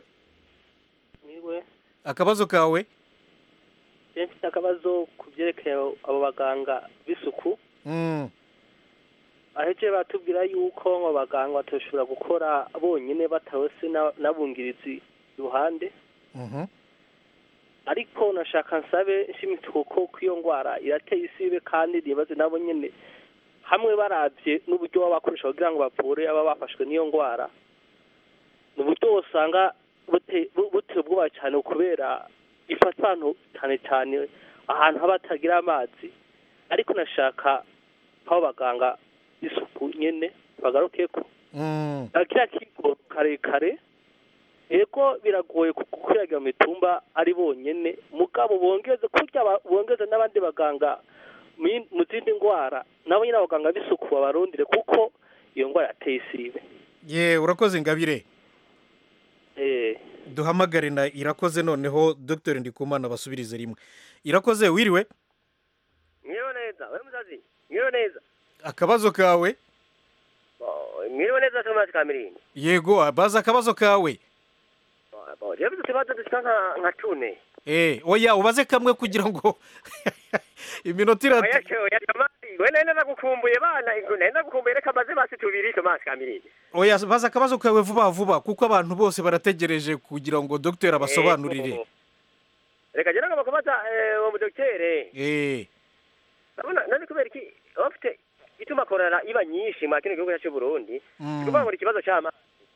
akabazo kawe mfite akabazo ku byerekeye abo baganga b'isuku aheje batubwira yuko ngo abaganga batoshobora gukora bonyine batawese n'abungirizi iruhande ariko nashaka nsabe nshimituko ko iyo ndwara irateye isibe kandi nibaze nabo nyene hamwe baravye n'uburyo babakoresha kugira ngo bavure aba bafashwe n'iyo ndwara n'uburyo usanga buteye ubwoba cyane kubera ifata abantu cyane ahantu haba hatagira amazi ariko nashaka aho baganga isuku nyene bagaruke ko kiriya kigo karekare ego biragoye kukwiragira mu mitumba ari bonyene mugabo bongeze n'abandi baganga mu zindi ndwara nabo nyine abaganga b'isuku babarondire kuko iyo ndwara yateye isibe urakoze Ingabire duhamagare na Irakoze noneho Dr Ndikumana basubirize rimwe Irakoze wiriwe mwiriwe neza we muzazi mwiriwe neza akabazo kawe mwiriwe neza Thomas Kamirindi yego baza akabazo kawe rero tubaza dushika nka tune oya ubaze kamwe kugira ngo iminota we nenda gukumbuye bana nenda gukumbuye reka maze basi tubiri Thomas Kamirindi oya baza akabazo kawe vuba kuko abantu bose barategereje kugira ngo Dr abasobanurire reka jera ngo bakubaza uwo Dr abona nani kubera iki ofite ituma korana iba nyinshi mu kino gihugu cyacu Burundi kuba muri kibazo cyama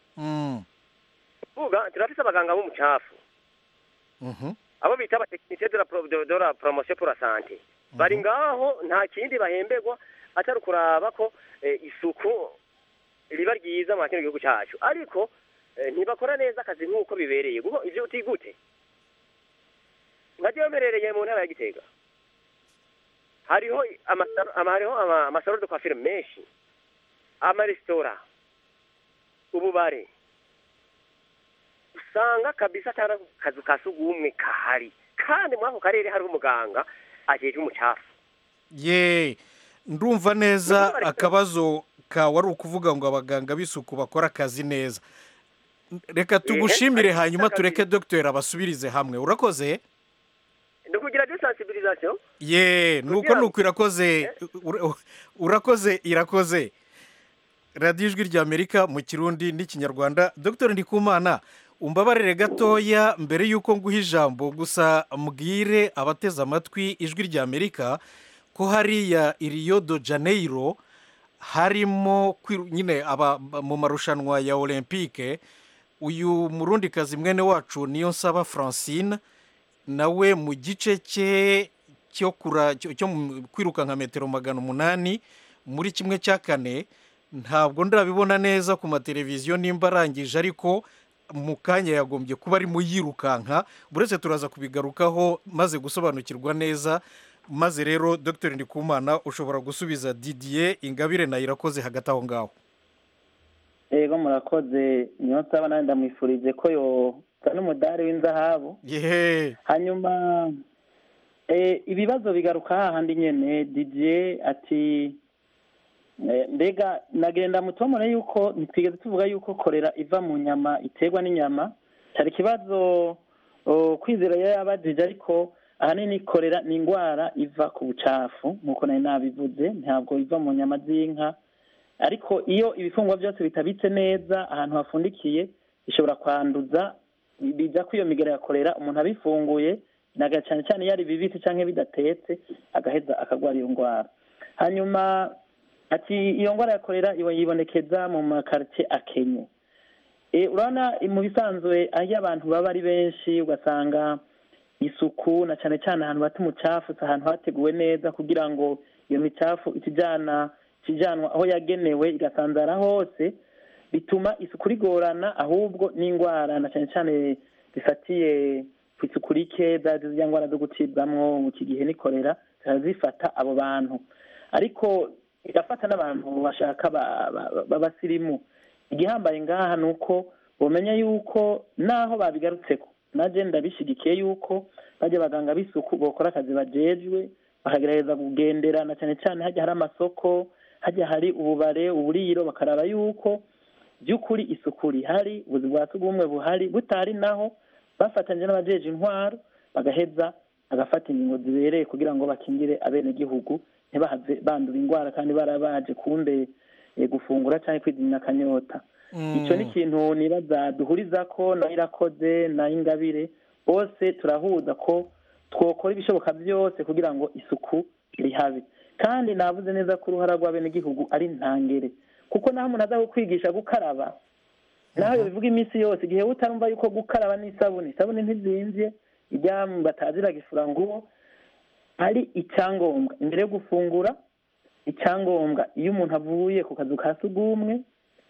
uga turafise abaganga bo mucafu abo bita abatekinisiye de la promotion pour la santé bari ngaho nta kindi bahemberwa atari kuraba ko isuku riba ryiza mu kino gihugu cyacu ariko ntibakora neza akazi nk'uko bibereye kuko ivyo utigute nkajyemerereye mu ntara ya Gitega hariho amasaro de coiffure menshi amaresitora ububare usanga kabisa cyane kazu kasugumwe kahari kandi muri ako karere hari umuganga ajeje umucafu ndumva neza akabazo kawe ari ukuvuga ngo abaganga b'isuku bakora akazi neza reka tugushimire hanyuma tureke Dr abasubirize hamwe urakoze ndukugira desensibilisation nuko urakoze Irakoze radiyo ijwi rya Amerika mu Kirundi n'Ikinyarwanda Dr Ndikumana umbabarire gatoya mbere y'uko nguha ijambo gusa mbwire abateze amatwi ijwi rya Amerika ko hariya Rio de Janeiro harimo nyine mu marushanwa ya Olympique uyu murundikazi mwene wacu niyo nsaba Francine nawe mu gice cye cyo kwiruka nka metero 800 muri kimwe cya kane ntabwo ndabibona neza ku mateleviziyo nimba arangije ariko mu kanya yagombye kuba ari mu yirukanka buretse turaza kubigarukaho maze gusobanukirwa neza maze rero Dr Ndikumana ushobora gusubiza Didier Ingabire na Irakoze hagati aho ngaho yego murakoze niyo nsaba nawe ndamwifurije ko yo n'umudari w'inzahabu hanyuma ibibazo bigaruka hahandi nyene Didier ati mbega nagenda mutomore yuko ntitwigeze tuvuga yuko korera iva mu nyama iterwa n'inyama cyari ikibazo kwizera yabajije ariko ahanini korera ni indwara iva ku bucafu nk'uko nari nabivuze ntabwo iva mu nyama z'inka ariko iyo ibifungwa byose bitabitse neza ahantu hafundikiye bishobora kwanduza bijya ko iyo migera ya korera umuntu abifunguye naga cyane cyane yari bibisi cyangwa bidatetse agaheza akagwara iyo ndwara hanyuma ati iyo ngwara ya korera yibonekeza mu makartie akenye. Urabona mu bisanzwe aho abantu baba ari benshi ugasanga isuku na cyane cyane ahantu bata umucafu ahantu hateguwe neza kugira ngo iyo micafu ikijanwa aho yagenewe igasanzara hose, bituma isuku rigorana, ahubwo n'indwara na cyane cyane zifatiye ku isuku rike za ndwara zo gucibwamwo mu iki gihe nikorera zifata abo bantu, ariko igafata n'abantu bashaka b'abasirimu. Igihambaye ngaha ni uko bamenya yuko naho babigarutseko naje ndabishigikiye yuko bajya baganga b'isuku bokora akazi bajejwe, bakagerageza kugendera na cyane cyane hajya hari amasoko, hajya hari ububare, uburiro, bakaraba yuko by'ukuri isuku rihari, ubuzi bwa sugumwe buhari, butari naho bafatanyije n'abajeje intwaro bagaheza agafata ingingo zibereye kugira ngo bakingire abenegihugu ntibahave bandura indwara kandi barabaje kumbe gufungura cyangwa kwidina akanyota. Icyo ni ikintu nibaza duhuriza ko na Irakoze na Ingabire bose turahuza ko twokora ibishoboka byose kugira ngo isuku rihabe, kandi navuze neza ko uruhara rw'abenegihugu ari ntangere, kuko naho umuntu aza kwigisha gukaraba naho bivuga iminsi yose, igihe utarumva yuko gukaraba n'isabuni ntizimvye ijya batazira gifuranguwo ari icyangombwa imbere yo gufungura, icyangombwa iyo umuntu avuye ku kazu ka sugumwe,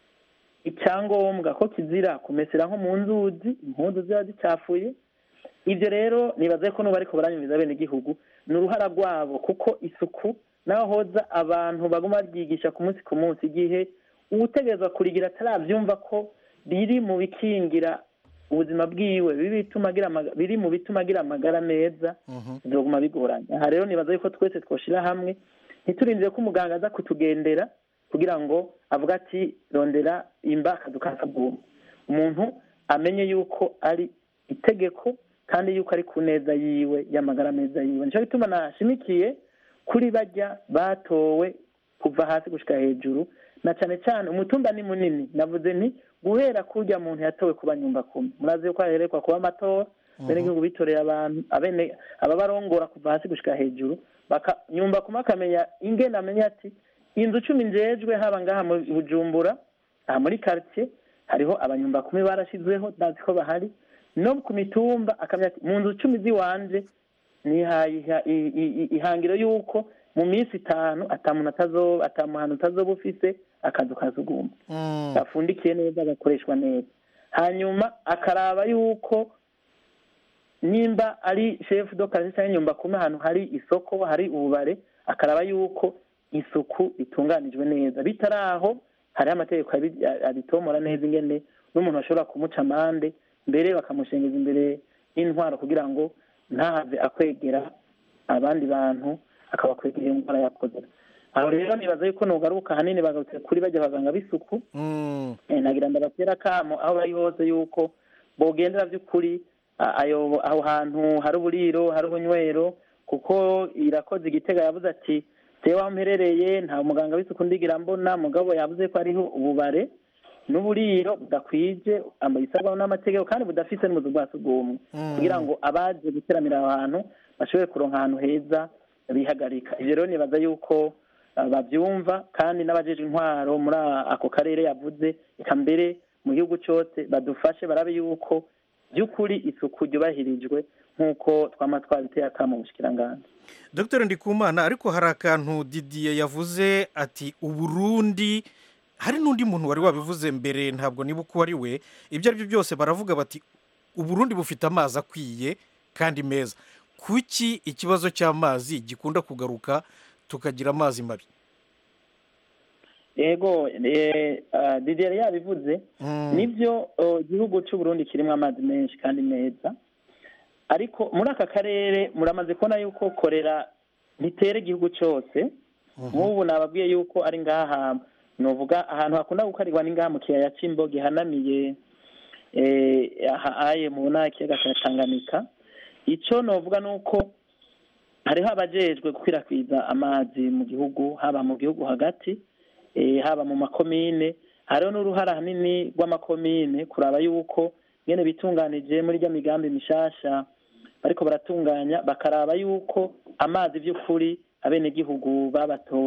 icyangombwa ko kizira kumesera nko mu nzuzi impundu ziba zicafuye. Ibyo rero nibaze ko n'ubu ariko baranyumviza abenegihugu ni uruhara rwabo, kuko isuku naho hoza abantu baguma baryigisha ku munsi igihe uwutegerezwa kurigira atarabyumva ko biri mu bikingira ubuzima bwiwe, biri mu bituma agira amagara meza, bizoguma bigoranye. Aha rero nibaza yuko twese twoshira hamwe, ntiturindire ko umuganga aza kutugendera kugira ngo avuga ati rondera imba akazu ka sugumwe. Umuntu amenye yuko ari itegeko kandi yuko ari ku neza yiwe y'amagara meza yiwe. Nico bituma nashimikiye kuri bajya batowe kuva hasi gushika hejuru, na cyane cyane umutumba ni munini. Navuze nti guhera kurya muntu yatowe kuba nyumba kumi, murazi yuko aherekwa kuba amatora bene nk'ubu bitorera abantu ababarongora kuva hasi gushika hejuru, nyumba kuma akamenya ingene amenya ati inzu 10 njejwe haba ngaha mu Bujumbura aha muri quartier hariho abanyumba 10 barashizweho ndazi ko bahari, no ku mitumba akamenya ati mu nzu 10 ziwanje ni ihangiro yuko mu minsi 5 atamuhano tazoba ufise akazu kazugumba gafundikiye neza gakoreshwa neza. Hanyuma akaraba yuko nimba ari chef do quartier cyangwa nyumba kuma ahantu hari isoko hari ububare, akaraba yuko isuku itunganijwe neza. Bitaraho hari amategeko abitomora neza ingene n'umuntu ashobora kumuca amande, mbere bakamushengeza imbere y'intwaro kugira ngo ntahave akwegera abandi bantu akabakwegera indwara yakoze. Aho rero nibaza yuko nogaruka hanini bagarutse kuri bajya baganga b'isuku, nagira ndabatera kamo aho bari hose yuko bogendera by'ukuri aho hantu hari uburiro hari ubunywero, kuko Irakoze Igitega yavuze ati tewe amperereye nta muganga w'isuku ndigira mbona, mugabo yavuze ko ariho ububare n'uburiro budakwije amabisabwa n'amategeko kandi budafise n'umuzu bwa sugumwe, kugira ngo abaje guteramira aho hantu bashobore kuronka ahantu heza bihagarika. Ivyo rero nibaza yuko bavyumva, kandi n'abajeje intwaro muri ako karere yavuze eka mbere mu gihugu cyose badufashe barabe yuko by'ukuri isuku ryubahirijwe nk'uko twama twabiteye akamo ubushikiranganje. Dr. Ndikumana, ariko hari akantu Didier yavuze ati Uburundi, hari n'undi muntu wari wabivuze mbere ntabwo niba uko ari we, ibyo ari byo byose baravuga bati Uburundi bufite amazi akwiye kandi meza. Kuki ikibazo cy'amazi gikunda kugaruka tukagira amazi mabi? Yego, Didier yabivuze, nibyo igihugu cy'u Burundi kirimo amazi menshi kandi meza, ariko muri aka karere muramaze kubona yuko korera bitera igihugu cyose. Nk'ubu nababwiye yuko ari ngaha novuga ahantu hakunda gukarirwa n'ingaha mu kiyaya c'Imbo gihanamiye ahaye mu Bunakiyaga cya Tanganyika. Ico novuga nuko hariho abajejwe gukwirakwiza amazi mu gihugu, haba mu gihugu hagati, haba mu makomine. Hariho n'uruhara hanini rw'amakomine kuraba yuko ngene bitunganije muri rya migambi mishasha bariko baratunganya, bakaraba yuko amazi by'ukuri abenegihugu babatoye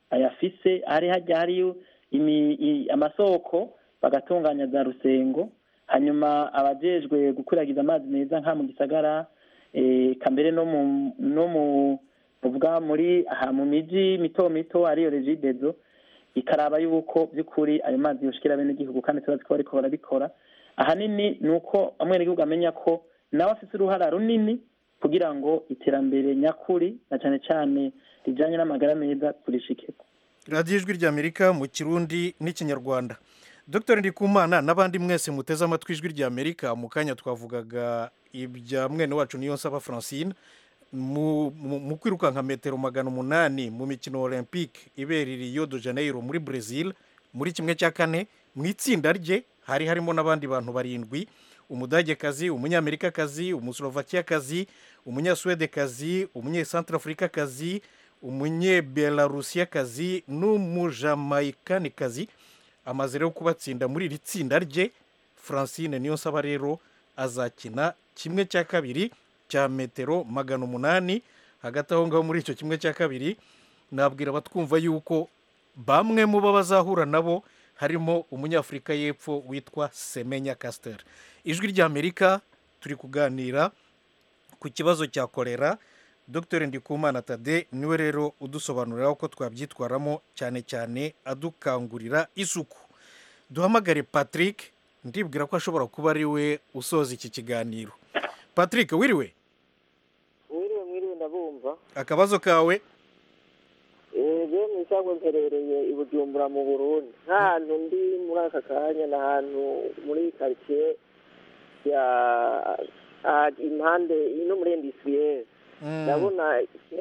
ayafise hari hajya hariyo amasoko bagatunganya za rusengo, hanyuma abajejwe gukwiragiza amazi meza nka mu gisagara kambere no mu uvuga muri aha mu miji mito mito ariyo regidezo ikaraba yuko by'ukuri ayo mazi yoshikira bene igihugu kandi turazi ko bariko barabikora. Ahanini ni uko amwenegihugu amenya ko nawe afite uruhara runini kugira ngo iterambere nyakuri na cyane cyane rijanye n'amagara meza turishikeko. radiyo ijwi ry'amerika mu kirundi n'ikinyarwanda. Dr Ndikumana n'abandi mwese muteze amatwi ijwi ry'Amerika, mu kanya twavugaga ibya mwene wacu Niyonsaba Francine mu kwirukanka metero 800 mu mikino olympique ibera Rio de Janeiro muri Brazil muri kimwe cya kane. Mu itsinda rye hari harimo n'abandi bantu 7: umudagekazi, umunyamerikakazi, umuslovakiyakazi, umunyaswedekazi, umunyecentrafrikakazi, umunyebelarusiakazi n'umujamaikanikazi. Amaze rero kubatsinda muri iri tsinda rye, Francine Niyonsaba rero azakina kimwe cya kabiri cya metero 800. Hagati aho ngaho muri icyo kimwe cya kabiri nabwira abatwumva yuko bamwe mu bo bazahura nabo harimo umunyafurika y'epfo witwa Semenya Caster. Ijwi ry'Amerika turi kuganira ku kibazo cya kolera. Dr Ndikumana Tade niwe rero udusobanurira uko twabyitwaramo, cyane cyane adukangurira isuku. Duhamagare Patrick, ndibwira ko ashobora kuba ari we usoza iki kiganiro. Patrick, wiriwe? Mwiriwe ndabumva. Akabazo kawe? Je mwisanzwe mperereye i Bujumbura mu Burundi. Nk'ahantu ndi muri aka kanya n'ahantu muri quartier ya impande ino muri industriel. Ndabona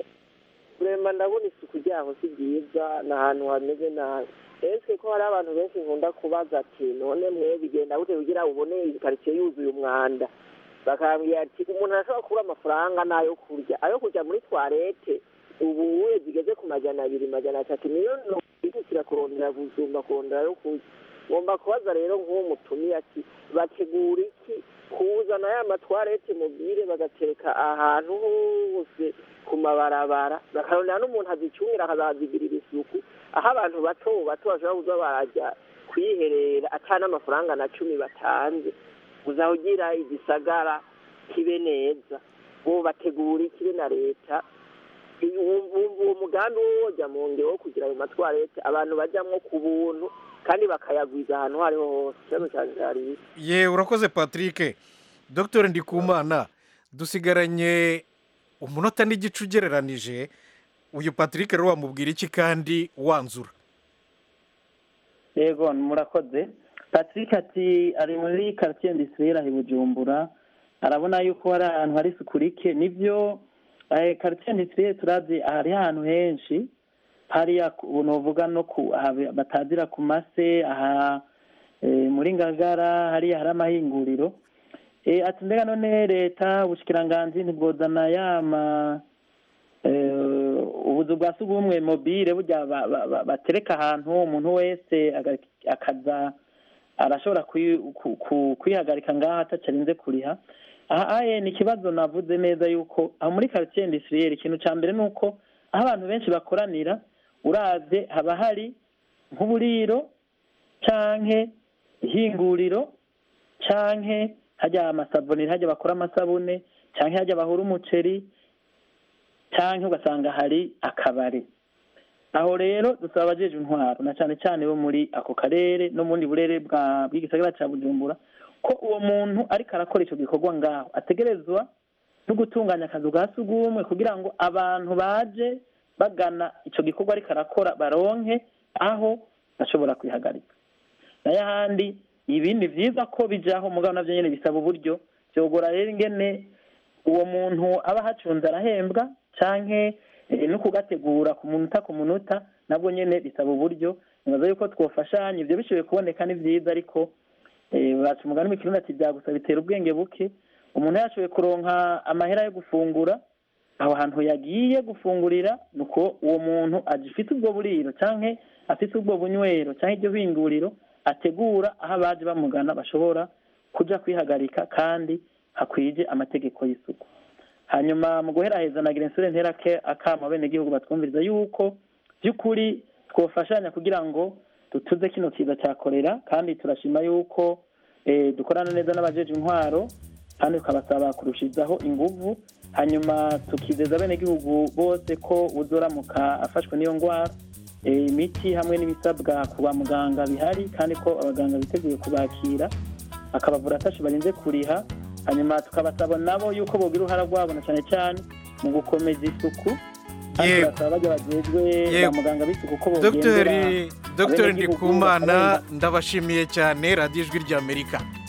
isuku ryaho si ryiza, n'ahantu hameze nabi. Ese ko hari abantu benshi nkunda kubaza ati none mwe bigenda gute kugira ubone iyi quartier yuzuye umwanda? Bakambwira ati umuntu arashobora kubura amafaranga nayo kurya, ayo kujya muri toilette ubu we zigeze ku 200-300 miliyoni ikira kurondera Bujumbura kurondera yo kurya. Ngomba kubaza rero nk'uwo mutumiye ati bategura iki kuzana ya matwarete mobile bagateka ahantu hose ku mabarabara, bakarondera n'umuntu azicungira akazazigirira isuku, aho abantu bato bashobora kuza barajya kwiherera atana amafaranga na 10 batanze, uzahugira igisagara kibe neza. Bo bategura ikibe na leta uwo mugambi wojya mu ngero kugira ayo matwarete abantu bajyamwo ku buntu kandi bakayagwiza ahantu hariho hose. Cyane cyane ye urakoze Patrick. Dr Ndikumana, dusigaranye umunota n'igice ugereranije. Uyu Patrick rero wamubwira iki kandi wanzura? Yego murakoze. Patrick ati ari muri quartier industriel ahi Bujumbura, arabona yuko hari ahantu hari isuku rike. Nivyo quartier industriel turazi hari ahantu henshi hariya unovuga no batazira ku mase aha muri Ngagara hariya hari amahinguriro. Ati mbega none leta ubushikiranganje ntibwozana yama ubuzu bwa sugumwe mobile burya batereka ahantu umuntu wese akaza arashobora kwihagarika ngaha atacarinze kuriha. Aha ni ikibazo navuze neza yuko aho muri quartier industriel ikintu ca mbere nuko aho abantu benshi bakoranira uravye haba hari nk'uburiro canke ihinguriro canke hajya amasabuni hajya bakora amasabune canke hajya bahura umuceri canke ugasanga hari akabare. Aho rero dusaba abajeje intwaro na cyane cyane bo muri ako karere no mundi burere bw'igisagara ca Bujumbura ko uwo muntu ariko arakora ico gikorwa ngaho ategerezwa no gutunganya akazu ga sugumwe kugira ngo abantu baje bagana ico gikorwa ariko arakora baronke aho bashobora kwihagarika. Nayo handi ibindi vyiza ko bijaho mugabo navyo nyene bisaba uburyo. Byogora rero ingene uwo muntu aba hacunze arahembwa canke no kugategura ku munota nabwo nyene bisaba uburyo. Nibaza yuko twofashanya ivyo bishoboye kuboneka ni vyiza, ariko bacu umugani mu kirundi ati byagusa bitera ubwenge buke. Umuntu yashoboye kuronka amahera yo gufungura aho hantu yagiye gufungurira, nuko uwo muntu agifite ubwo buriro canke afite ubwo bunywero canke iryo hinguriro ategura aho abaje bamugana bashobora kuja kwihagarika kandi hakwije amategeko y'isuku. Hanyuma mu guheraheza nagira insure nterake akama bene gihugu batwumviriza yuko by'ukuri twofashanya kugira ngo dutuze kino kiza cya korera, kandi turashima yuko dukorana neza n'abajeje intwaro kandi tukabasaba kurushizaho inguvu, hanyuma tukizeza abenegihugu bose ko uzoramuka afashwe n'iyo ndwara imiti hamwe n'ibisabwa ku ba muganga bihari, kandi ko abaganga biteguye kubakira akabavura atashi barinze kuriha. Hanyuma tukabasaba nabo yuko bogira uruhara rwabo na cyane cyane mu gukomeza isuku, kandi turasaba bajya bagejwe ba muganga b'isuku ko bogendera Dr. Ndikumana ndabashimiye cyane, radiyo ijwi ry'Amerika.